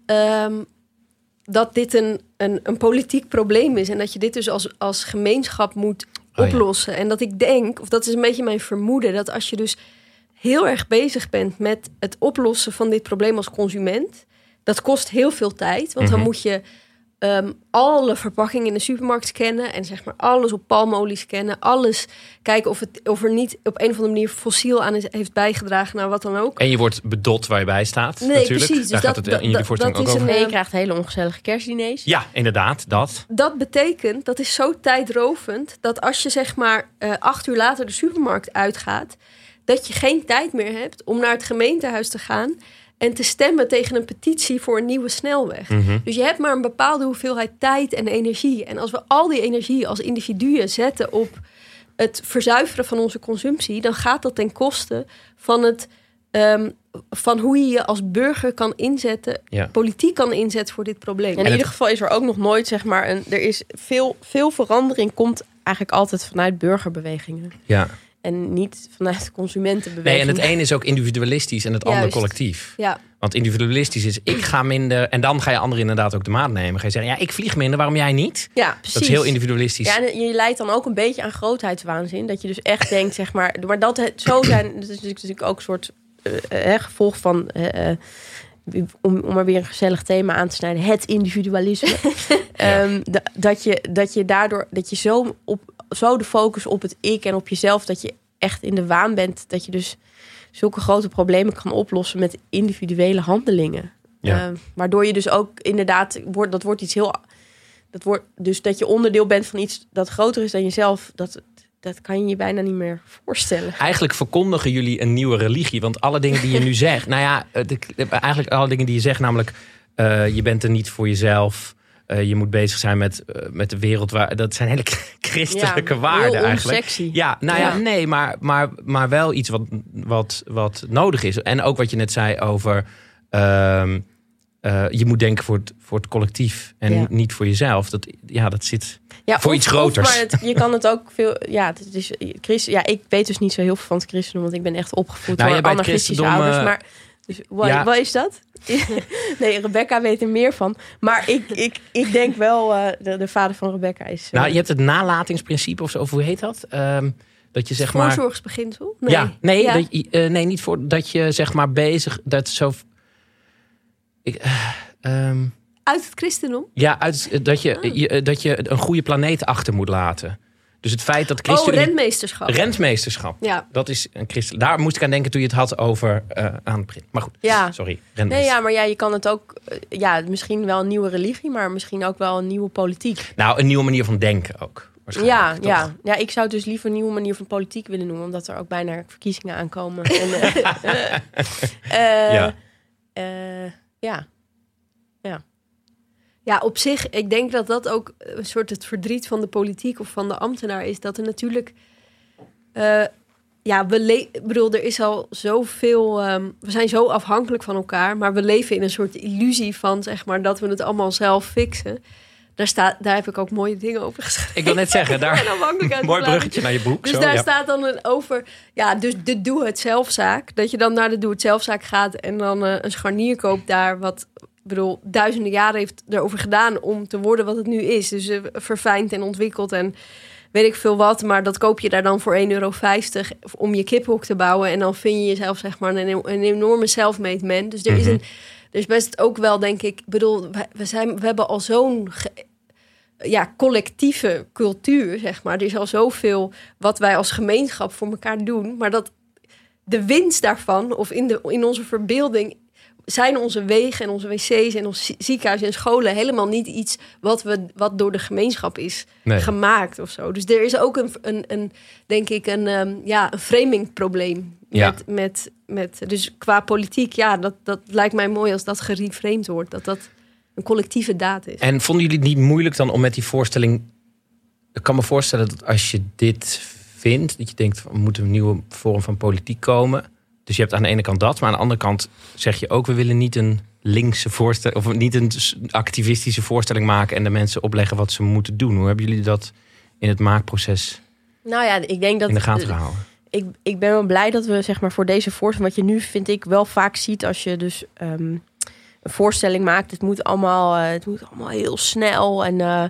um, dat dit een, een, een politiek probleem is. En dat je dit dus als, als gemeenschap moet Oh ja. oplossen. En dat ik denk, of dat is een beetje mijn vermoeden, dat als je dus heel erg bezig bent met het oplossen van dit probleem als consument, dat kost heel veel tijd. Want Mhm. dan moet je um, alle verpakkingen in de supermarkt scannen en zeg maar alles op palmolie scannen. Alles kijken of, het, of er niet op een of andere manier fossiel aan is, heeft bijgedragen naar wat dan ook. En je wordt bedot waar je bij staat, Nee, natuurlijk. precies. Dus Daar dat- gaat het in jullie dat- voorstelling dat ook is over. een- Nee, je krijgt hele ongezellige kerstdiners. Ja, inderdaad, dat. Dat betekent, dat is zo tijdrovend, dat als je zeg maar uh, acht uur later de supermarkt uitgaat, dat je geen tijd meer hebt om naar het gemeentehuis te gaan en te stemmen tegen een petitie voor een nieuwe snelweg. Mhm. Dus je hebt maar een bepaalde hoeveelheid tijd en energie. En als we al die energie als individuen zetten op het verzuiveren van onze consumptie, dan gaat dat ten koste van het um, van hoe je je als burger kan inzetten, Ja. politiek kan inzetten voor dit probleem. En in het- ieder geval is er ook nog nooit, zeg maar, een, er is veel, veel verandering komt eigenlijk altijd vanuit burgerbewegingen. Ja. En niet vanuit Nee, consumentenbewegingen. en het een is ook individualistisch en het ander Juist. collectief. Ja. Want individualistisch is, ik ga minder... En dan ga je anderen inderdaad ook de maat nemen. Ga je zeggen, ja, ik vlieg minder, waarom jij niet? Ja, precies. Dat is heel individualistisch. Ja, en je leidt dan ook een beetje aan grootheidswaanzin. Dat je dus echt denkt, zeg maar... Maar dat het zo zijn... Dat is natuurlijk ook een soort uh, uh, gevolg van... Uh, uh, om, om maar weer een gezellig thema aan te snijden. Het individualisme. Ja. um, da, dat, je, dat je daardoor... Dat je zo, op, zo de focus op het ik en op jezelf... Dat je echt in de waan bent. Dat je dus zulke grote problemen kan oplossen... met individuele handelingen. Ja. Um, waardoor je dus ook inderdaad... Wordt, dat wordt iets heel... Dat wordt, dus dat je onderdeel bent van iets dat groter is dan jezelf... dat, dat kan je je bijna niet meer voorstellen. Eigenlijk verkondigen jullie een nieuwe religie. Want alle dingen die je nu zegt... Nou ja, de, eigenlijk alle dingen die je zegt... namelijk, uh, je bent er niet voor jezelf... Uh, je moet bezig zijn met, uh, met de wereld. Waar, dat zijn hele christelijke Ja, waarden heel eigenlijk. onsexy. Ja, nou ja, Ja. nee, maar, maar, maar wel iets wat, wat, wat nodig is. En ook wat je net zei over... Um, uh, je moet denken voor het, voor het collectief en Ja. niet voor jezelf. Dat, ja, dat zit Ja, voor of- iets groters. of, maar het, je kan het ook veel... Ja, het is, Christ, ja, ik weet dus niet zo heel veel van het christendom, want ik ben echt opgevoed Nou, door ja, bij het anarchistische christendom, ouders. uh, Maar dus, wat, ja. wat is dat? Nee, Rebecca weet er meer van. Maar ik, ik, ik denk wel, uh, de, de vader van Rebecca is... Uh, Nou, je hebt het nalatingsprincipe of zo, of hoe heet dat? Um, dat je zeg maar... Voorzorgsbeginsel? Nee. Ja, nee, Ja. Dat, je- uh, nee, niet voor dat je zeg maar bezig... Dat zo... Ik, uh, um, Uit het christendom? ja, uit, dat, je, je, dat je een goede planeet achter moet laten. Dus het feit dat Oh, ChristenUnie... rentmeesterschap. Rentmeesterschap. Ja. Dat is een christen. Daar moest ik aan denken toen je het had over uh, aan het begin. Maar goed, Ja. sorry. Nee, Rentmeester. ja, maar ja, je kan het ook... uh, Ja, misschien wel een nieuwe religie, maar misschien ook wel een nieuwe politiek. Nou, een nieuwe manier van denken ook. Ja, waarschijnlijk, toch? ja. ja, ik zou het dus liever een nieuwe manier van politiek willen noemen, omdat er ook bijna verkiezingen aankomen. en, uh, uh, uh, Ja. uh, ja. Ja, op zich, ik denk dat dat ook een soort het verdriet van de politiek of van de ambtenaar is. Dat er natuurlijk... Uh, ja, we le- ik bedoel, er is al zoveel... Um, we zijn zo afhankelijk van elkaar, maar we leven in een soort illusie van, zeg maar, dat we het allemaal zelf fixen. Daar, staat, daar heb ik ook mooie dingen over geschreven. Ik wil net zeggen, daar... En afhankelijkheid Mooi van- bruggetje naar je boek. Dus zo, daar ja. staat dan een over... Ja, dus de doe-het-zelfzaak. Dat je dan naar de doe-het-zelfzaak gaat en dan uh, een scharnier koopt daar... wat, ik bedoel, duizenden jaren heeft erover gedaan om te worden wat het nu is. Dus uh, verfijnd en ontwikkeld en weet ik veel wat. Maar dat koop je daar dan voor één euro vijftig om je kiphok te bouwen. En dan vind je jezelf, zeg maar, een, een enorme self-made man. Dus er is Mhm. een... Er is best ook wel, denk ik... Ik bedoel, we, we, zijn, we hebben al zo'n... Ge- ja, collectieve cultuur, zeg maar. Er is al zoveel wat wij als gemeenschap voor elkaar doen. Maar dat de winst daarvan, of in, de, in onze verbeelding... zijn onze wegen en onze wc's en ons ziekenhuis en scholen... helemaal niet iets wat, we, wat door de gemeenschap is Nee. gemaakt of zo. Dus er is ook een, een, een denk ik, een, um, ja, een framingprobleem. Ja. Met, met, met, dus qua politiek, ja, dat, dat lijkt mij mooi als dat gereframed wordt. Dat dat een collectieve daad is. En vonden jullie het niet moeilijk dan om met die voorstelling... Ik kan me voorstellen dat als je dit vindt... dat je denkt, we moeten een nieuwe vorm van politiek komen. Dus je hebt aan de ene kant dat... maar aan de andere kant zeg je ook... we willen niet een linkse voorstelling... of niet een activistische voorstelling maken... en de mensen opleggen wat ze moeten doen. Hoe hebben jullie dat in het maakproces Nou ja, ik denk dat... in de gaten gehouden? Ik, ik ben wel blij dat we, zeg maar, voor deze voorstelling... wat je nu, vind ik, wel vaak ziet als je dus um, een voorstelling maakt. Het moet allemaal, uh, het moet allemaal heel snel. En, uh,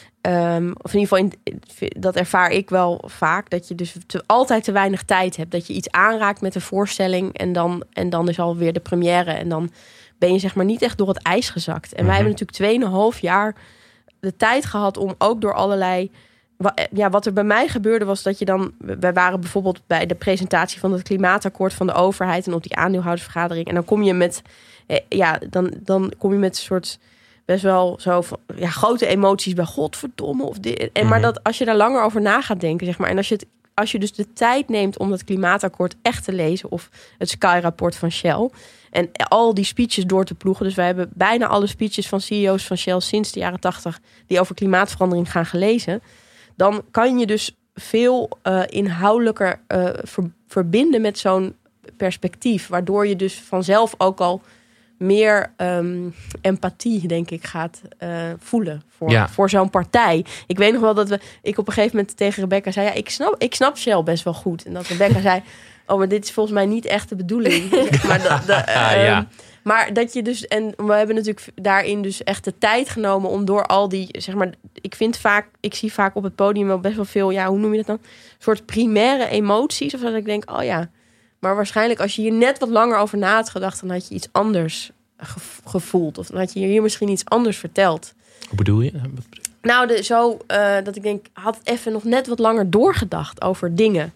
um, of in ieder geval, in, dat ervaar ik wel vaak. Dat je dus te, altijd te weinig tijd hebt. Dat je iets aanraakt met een voorstelling... en dan, en dan is alweer de première. En dan ben je, zeg maar, niet echt door het ijs gezakt. En Mm-hmm. wij hebben natuurlijk tweeënhalf jaar de tijd gehad... om ook door allerlei... Ja, wat er bij mij gebeurde was dat je dan... Wij waren bijvoorbeeld bij de presentatie van het klimaatakkoord van de overheid... en op die aandeelhoudersvergadering. En dan kom je met... Ja, dan, dan kom je met een soort... best wel zo van, ja, grote emoties bij godverdomme of dit. En Mm-hmm. maar dat als je daar langer over na gaat denken, zeg maar... en als je, het, als je dus de tijd neemt om dat klimaatakkoord echt te lezen... of het Sky-rapport van Shell... en al die speeches door te ploegen. Dus wij hebben bijna alle speeches van C E O's van Shell... sinds de jaren tachtig die over klimaatverandering gaan gelezen... dan kan je dus veel uh, inhoudelijker uh, ver, verbinden met zo'n perspectief. Waardoor je dus vanzelf ook al meer um, empathie, denk ik, gaat uh, voelen voor, Ja. voor zo'n partij. Ik weet nog wel dat we, ik op een gegeven moment tegen Rebecca zei... ja, ik snap, ik snap Shell best wel goed. En dat Rebecca zei... oh, maar dit is volgens mij niet echt de bedoeling. maar, dat, dat, uh, Ja. um, maar dat je dus... En we hebben natuurlijk daarin dus echt de tijd genomen... om door al die, zeg maar... Ik vind vaak, ik zie vaak op het podium wel best wel veel... ja, hoe noem je dat dan? Een soort primaire emoties. Of dat ik denk, oh ja... Maar waarschijnlijk als je hier net wat langer over na had gedacht... dan had je iets anders ge- gevoeld. Of dan had je hier misschien iets anders verteld. Hoe bedoel je? Nou, de, zo uh, dat ik denk... had even nog net wat langer doorgedacht over dingen.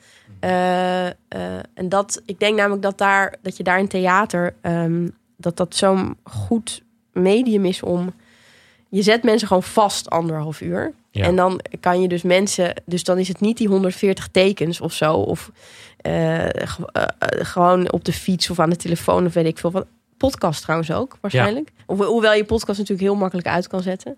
Uh, uh, en dat, ik denk namelijk dat, daar, dat je daar in theater... Um, dat dat zo'n goed medium is om... Je zet mensen gewoon vast anderhalf uur. Ja. En dan kan je dus mensen... Dus dan is het niet die honderdveertig tekens of zo. Of uh, g- uh, uh, gewoon op de fiets of aan de telefoon of weet ik veel. Wat. Podcast trouwens ook, waarschijnlijk. Ja. Ho- hoewel je podcast natuurlijk heel makkelijk uit kan zetten.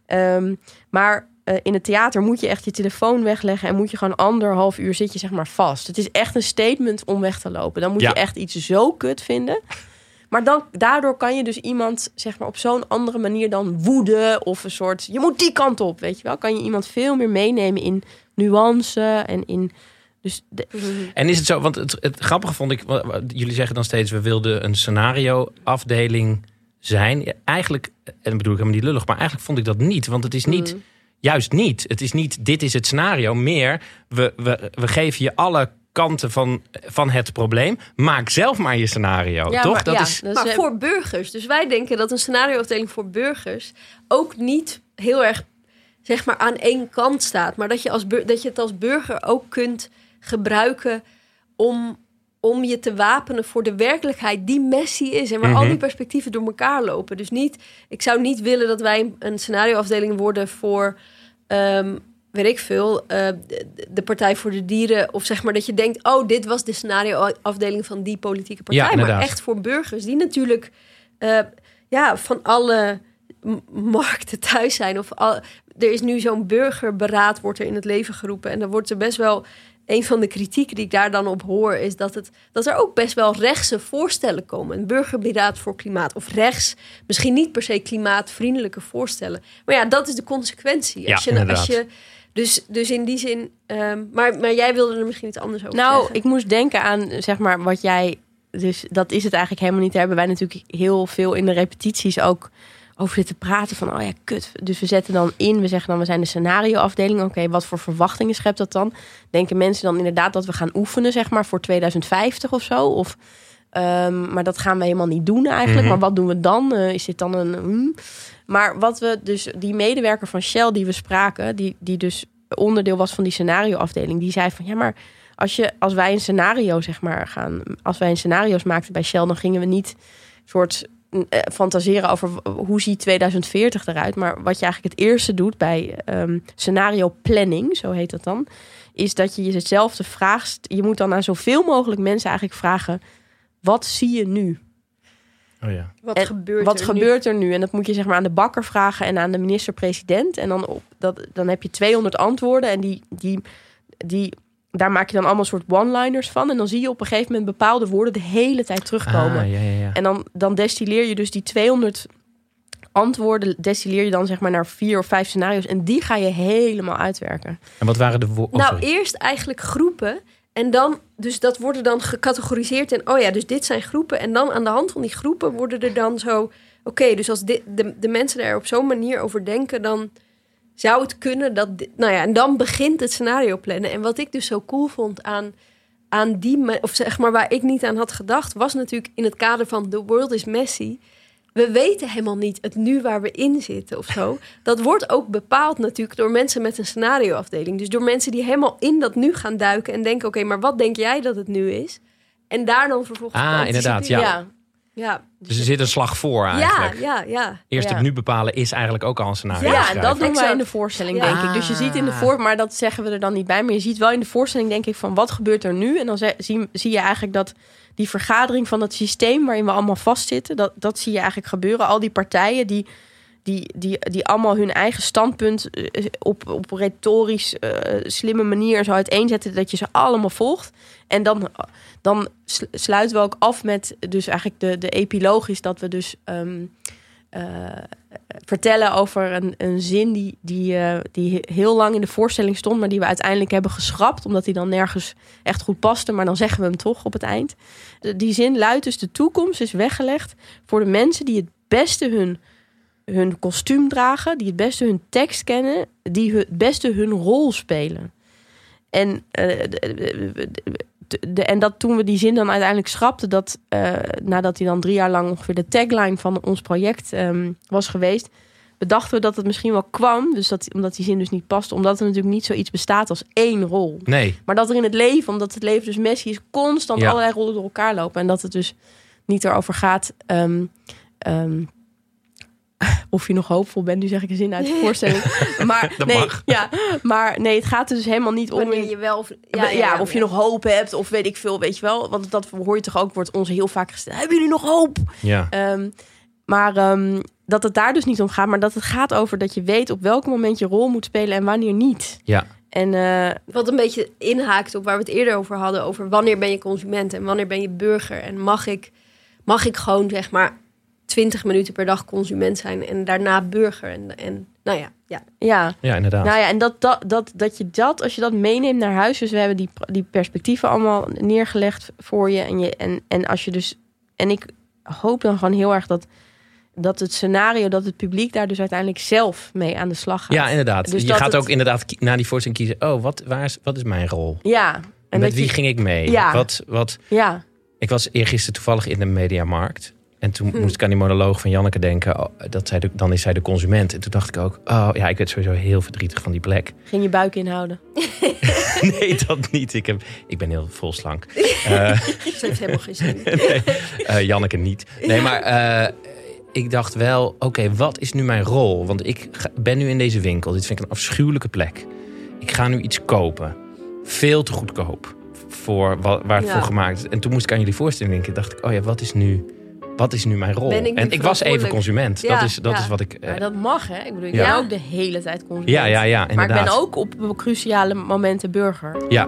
Um, maar uh, in het theater moet je echt je telefoon wegleggen... en moet je gewoon anderhalf uur zit je zeg maar vast. Het is echt een statement om weg te lopen. Dan moet Ja. je echt iets zo kut vinden... Maar dan, daardoor kan je dus iemand zeg maar op zo'n andere manier dan woede of een soort, je moet die kant op, weet je wel. Kan je iemand veel meer meenemen in nuance en in... Dus de... En is het zo, want het, het grappige vond ik, jullie zeggen dan steeds, we wilden een scenario-afdeling zijn. Ja, eigenlijk, en bedoel ik helemaal niet lullig, maar eigenlijk vond ik dat niet. Want het is niet, mm. juist niet. Het is niet, dit is het scenario. Meer, we, we, we geven je alle kanten van, van het probleem. Maak zelf maar je scenario, ja, toch? Maar, dat ja, is... dat is... Maar voor burgers. Dus wij denken dat een scenarioafdeling voor burgers ook niet heel erg, zeg maar, aan één kant staat. Maar dat je, als bur- dat je het als burger ook kunt gebruiken om, om je te wapenen voor de werkelijkheid die messy is. En waar mm-hmm. al die perspectieven door elkaar lopen. Dus niet, ik zou niet willen dat wij een scenarioafdeling worden voor, um, weet ik veel, uh, de, de Partij voor de Dieren. Of zeg maar dat je denkt, oh, dit was de scenarioafdeling van die politieke partij. Ja, maar echt voor burgers die natuurlijk uh, ja, van alle m- markten thuis zijn. Of al, er is nu zo'n burgerberaad wordt er in het leven geroepen. En dan wordt er best wel... Een van de kritieken die ik daar dan op hoor is dat, het, dat er ook best wel rechtse voorstellen komen. Een burgerberaad voor klimaat. Of rechts, misschien niet per se klimaatvriendelijke voorstellen. Maar ja, dat is de consequentie. Als ja, je, als je, dus, dus in die zin... Um, maar, maar jij wilde er misschien iets anders over nou, zeggen. Nou, ik moest denken aan, zeg maar, wat jij... Dus dat is het eigenlijk helemaal niet. Daar hebben wij natuurlijk heel veel in de repetities ook over zitten praten van, oh ja, kut. Dus we zetten dan in, we zeggen dan, we zijn de scenarioafdeling. Oké, okay, wat voor verwachtingen schept dat dan? Denken mensen dan inderdaad dat we gaan oefenen, zeg maar, voor tweeduizend vijftig of zo? Of, um, maar dat gaan we helemaal niet doen eigenlijk. Mm-hmm. Maar wat doen we dan? Uh, is dit dan een... Hmm? Maar wat we dus, die medewerker van Shell die we spraken, die, die dus onderdeel was van die scenarioafdeling, die zei van, ja, maar als, je, als wij een scenario, zeg maar, gaan... Als wij een scenario's maakten bij Shell, dan gingen we niet soort... fantaseren over hoe ziet tweeduizend veertig eruit. Maar wat je eigenlijk het eerste doet bij um, scenario planning, zo heet dat dan, is dat je jezelf de vraag... Je moet dan aan zoveel mogelijk mensen eigenlijk vragen, wat zie je nu? Oh ja. Wat en gebeurt wat er gebeurt nu? er nu? En dat moet je zeg maar aan de bakker vragen en aan de minister-president. En dan, op, dat, dan heb je tweehonderd antwoorden en die... die, die daar maak je dan allemaal soort one-liners van. En dan zie je op een gegeven moment bepaalde woorden de hele tijd terugkomen. Ah, ja, ja, ja. En dan, dan destilleer je dus die tweehonderd antwoorden... destilleer je dan zeg maar naar vier of vijf scenario's. En die ga je helemaal uitwerken. En wat waren de woorden? Nou, eerst eigenlijk groepen. En dan, dus dat worden dan gecategoriseerd. En oh ja, dus dit zijn groepen. En dan aan de hand van die groepen worden er dan zo... Oké, okay, dus als dit, de, de mensen er op zo'n manier over denken... dan zou het kunnen dat... Nou ja, en dan begint het scenario plannen. En wat ik dus zo cool vond aan, aan die... Of zeg maar waar ik niet aan had gedacht... was natuurlijk in het kader van The World is Messy. We weten helemaal niet het nu waar we in zitten of zo. Dat wordt ook bepaald natuurlijk door mensen met een scenarioafdeling. Dus door mensen die helemaal in dat nu gaan duiken... en denken, oké, okay, maar wat denk jij dat het nu is? En daar dan vervolgens... Ah, inderdaad, ja. ja. Ja, dus, dus er zit een slag voor eigenlijk. Ja, ja, ja. Eerst ja. het nu bepalen is eigenlijk ook al een scenario. Ja, en dat doen wij in de voorstelling, ja. denk ik. Dus je ziet in de voor, maar dat zeggen we er dan niet bij. Maar je ziet wel in de voorstelling, denk ik, van wat gebeurt er nu? En dan zie, zie je eigenlijk dat die vergadering van het systeem waarin we allemaal vastzitten, dat, dat zie je eigenlijk gebeuren. Al die partijen die, die, die, die allemaal hun eigen standpunt op, op retorisch uh, slimme manier zo uiteenzetten, dat je ze allemaal volgt. En dan, dan sluiten we ook af met dus eigenlijk de, de epiloog is dat we dus um, uh, vertellen over een, een zin die, die, uh, die heel lang in de voorstelling stond, maar die we uiteindelijk hebben geschrapt, omdat die dan nergens echt goed paste, maar dan zeggen we hem toch op het eind. De, die zin luidt dus: de toekomst is weggelegd voor de mensen die het beste hun, hun kostuum dragen, die het beste hun tekst kennen, die het beste hun rol spelen. En, uh, de, de, de, de, en dat toen we die zin dan uiteindelijk schrapten, dat uh, nadat hij dan drie jaar lang ongeveer de tagline van ons project um, was geweest, bedachten we dat het misschien wel kwam, dus dat, omdat die zin dus niet paste, omdat er natuurlijk niet zoiets bestaat als één rol. Nee. Maar dat er in het leven, omdat het leven dus messy is, constant ja. allerlei rollen door elkaar lopen. En dat het dus niet erover gaat... Um, um, of je nog hoopvol bent, nu zeg ik een zin uit de voorstelling. Maar dat nee, mag. ja, maar nee, het gaat er dus helemaal niet om. Wanneer je wel of, ja, ja, ja, of je ja. nog hoop hebt, of weet ik veel, weet je wel. Want dat hoor je toch ook, wordt ons heel vaak gesteld. Hebben jullie nog hoop? Ja. Um, maar um, dat het daar dus niet om gaat, maar dat het gaat over dat je weet op welk moment je rol moet spelen en wanneer niet. Ja. En uh, wat een beetje inhaakt op waar we het eerder over hadden, over wanneer ben je consument en wanneer ben je burger en mag ik mag ik gewoon zeg maar twintig minuten per dag consument zijn en daarna burger. En, en nou ja, ja. Ja. Ja, inderdaad. Nou ja, en dat, dat, dat, dat je dat, als je dat meeneemt naar huis, dus we hebben die, die perspectieven allemaal neergelegd voor je. En, je en, en als je dus, en ik hoop dan gewoon heel erg dat, dat het scenario, dat het publiek daar dus uiteindelijk zelf mee aan de slag gaat. Ja, inderdaad. Dus je dat gaat het, ook inderdaad ki- na die voorstelling kiezen. Oh, wat, waar is, wat is mijn rol? Ja. En Met dat wie je, ging ik mee? Ja. Wat, wat, Ja. ik was eergisteren toevallig in de Mediamarkt. En toen Hm. moest ik aan die monoloog van Janneke denken. Oh, dat zij de, dan is zij de consument. En toen dacht ik ook, oh ja, ik werd sowieso heel verdrietig van die plek. Ging je buik inhouden? Nee, dat niet. Ik, heb, ik ben heel vol slank. Uh, Ze heeft helemaal geen zin. nee, uh, Janneke niet. Nee, maar uh, ik dacht wel, oké, okay, wat is nu mijn rol? Want ik ga, ben nu in deze winkel. Dit vind ik een afschuwelijke plek. Ik ga nu iets kopen. Veel te goedkoop. Voor wa- waar het Ja. voor gemaakt is. En toen moest ik aan jullie voorstelling denken. Dacht ik, oh ja, wat is nu... Wat is nu mijn rol? Ben ik nu en ik was even verantwoordelijk? consument. Ja, dat is, dat ja. is wat ik... Uh, Maar dat mag, hè? Ik bedoel, ik Ja. ben ook de hele tijd consument. ja, ja, ja, Maar inderdaad. ik ben ook op cruciale momenten burger. Ja.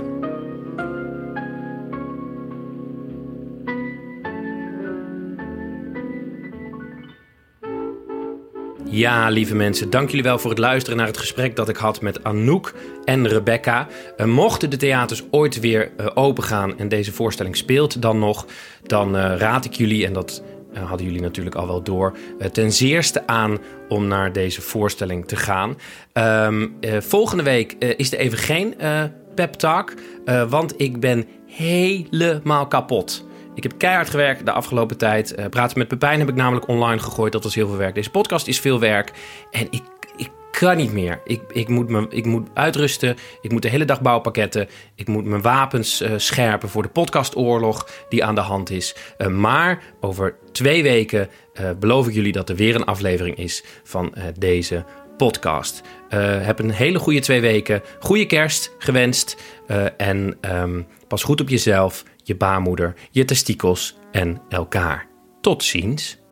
Ja, lieve mensen, dank jullie wel voor het luisteren naar het gesprek dat ik had met Anouk en Rebecca. Uh, mochten de theaters ooit weer uh, opengaan en deze voorstelling speelt dan nog, dan uh, raad ik jullie, en dat uh, hadden jullie natuurlijk al wel door, uh, ten zeerste aan om naar deze voorstelling te gaan. Um, uh, volgende week uh, is er even geen uh, pep talk, uh, want ik ben helemaal kapot. Ik heb keihard gewerkt de afgelopen tijd. Uh, praten met Pepijn heb ik namelijk online gegooid. Dat was heel veel werk. Deze podcast is veel werk. En ik, ik kan niet meer. Ik, ik, moet me, ik moet uitrusten. Ik moet de hele dag bouwpakketten. Ik moet mijn wapens uh, scherpen voor de podcastoorlog die aan de hand is. Uh, maar over twee weken uh, beloof ik jullie dat er weer een aflevering is van uh, deze podcast. Uh, heb een hele goede twee weken. Goede kerst gewenst. Uh, en um, pas goed op jezelf, je baarmoeder, je testikels en elkaar. Tot ziens.